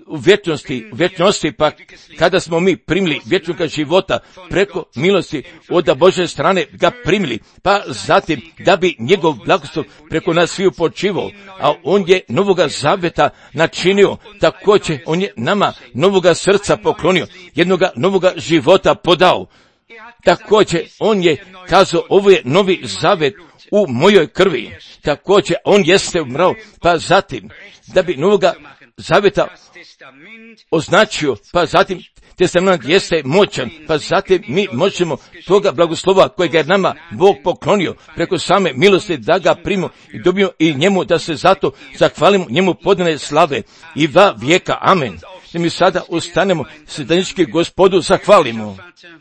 u vječnosti, u vječnosti pa kada smo mi primili vječnoga života preko milosti od Božje strane ga primili, pa zatim da bi njegov blagoslov preko nas sviju počivao, a on je novoga zaveta načinio, također on je nama novoga srca poklonio, jednoga novoga života podao. Također on je kazao, ovo je novi zavet u mojoj krvi. Također on jeste umrao, pa zatim da bi novoga zaveta označio, pa zatim testament jeste moćan, pa zatim mi možemo toga blagoslova kojega je nama Bog poklonio preko same milosti da ga primimo i dobijemo i njemu da se zato zahvalimo njemu podane slave i va vijeka. Amen. Da mi sada ustanemo sedanički Gospodu zahvalimo.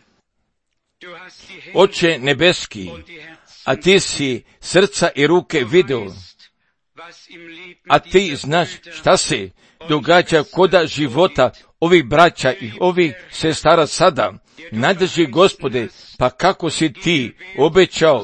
Oče nebeski, a ti si srca i ruke video, a ti znaš šta se događa koda života ovih braća i ovih sestara sada. Najdrži Gospode, pa kako si ti obećao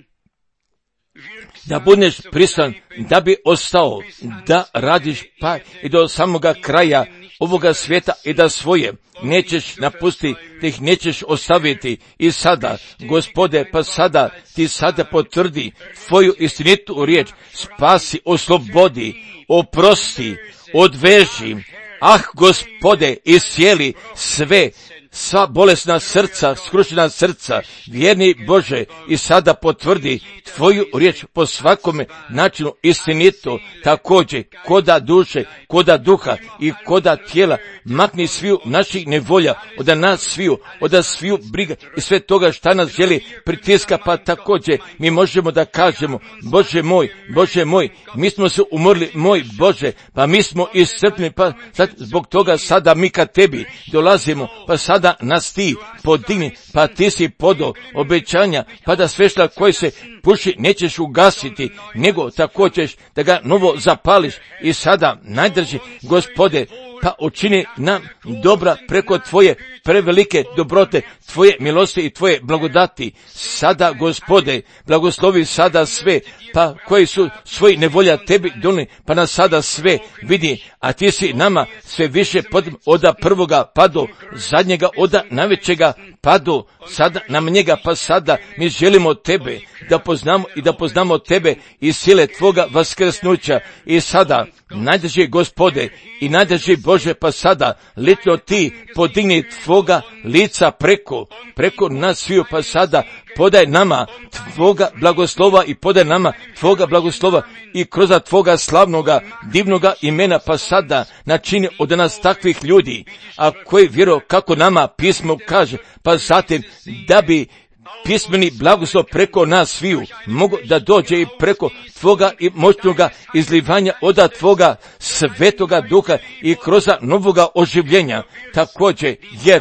da budeš pristan, da bi ostao, da radiš pa i do samoga kraja ovoga svijeta i da svoje nećeš napustiti, da ih nećeš ostaviti. I sada, Gospode, pa sada ti sada potvrdi tvoju istinitu riječ, spasi, oslobodi, oprosti, odveži. Ah, Gospode, iscijeli sve, sva bolesna srca, skrušena srca, vjerni Bože, i sada potvrdi tvoju riječ po svakome načinu istinito, također koda duše, koda duha i koda tijela, makni sviju naših nevolja, od nas sviju, od sviju briga i sve toga šta nas želi pritiska, pa također mi možemo da kažemo, Bože moj, Bože moj, mi smo se umorili, moj Bože, pa mi smo iscrpljeni, pa sad, zbog toga sada mi ka tebi dolazimo, pa sada nas ti podigni, pa ti si podo obećanja, pa da svešla koji se puši nećeš ugasiti, nego također da ga novo zapališ. I sada najdrži Gospode, pa učini nam dobra preko tvoje prevelike dobrote, tvoje milosti i tvoje blagodati. Sada, Gospode, blagoslovi sada sve, pa koji su svoji nevolja tebi donili, pa nas sada sve vidi, a ti si nama sve više pod, oda prvoga pa do zadnjega, oda najvećega pa do sada nam njega, pa sada mi želimo tebe da poznamo i da poznamo tebe i sile tvoga vaskrsnuća. I sada najdrži Gospode i najdrži Bože, pa sada lično ti podigni tvoga lica preko, preko nas sviju, pa sada podaj nama tvoga blagoslova i podaj nama tvoga blagoslova i kroz tvoga slavnoga, divnoga imena, pa sada načini od nas takvih ljudi, a koji vjeruju kako nama pismo kaže, pa zatim da bi pismeni blagoslov preko nas sviju mogu da dođe i preko tvoga i moćnoga izlivanja od tvoga svetoga duha i kroz novoga oživljenja također, jer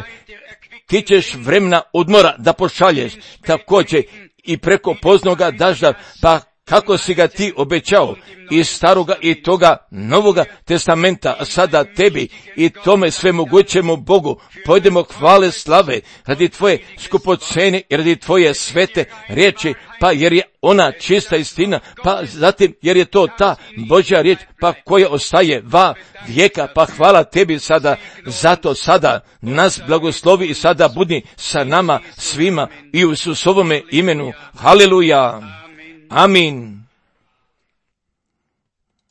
ti ćeš vremena odmora da pošalješ također i preko poznoga dažda, pa kako si ga ti obećao iz staroga i toga novoga testamenta, a sada tebi i tome svemogućemu Bogu pojdemo hvale slave radi tvoje skupocene i radi tvoje svete riječi, pa jer je ona čista istina, pa zatim jer je to ta Božja riječ, pa koja ostaje va vijeka, pa hvala tebi sada, zato sada nas blagoslovi i sada budi sa nama svima i u Isusovome imenu. Haleluja. Amin.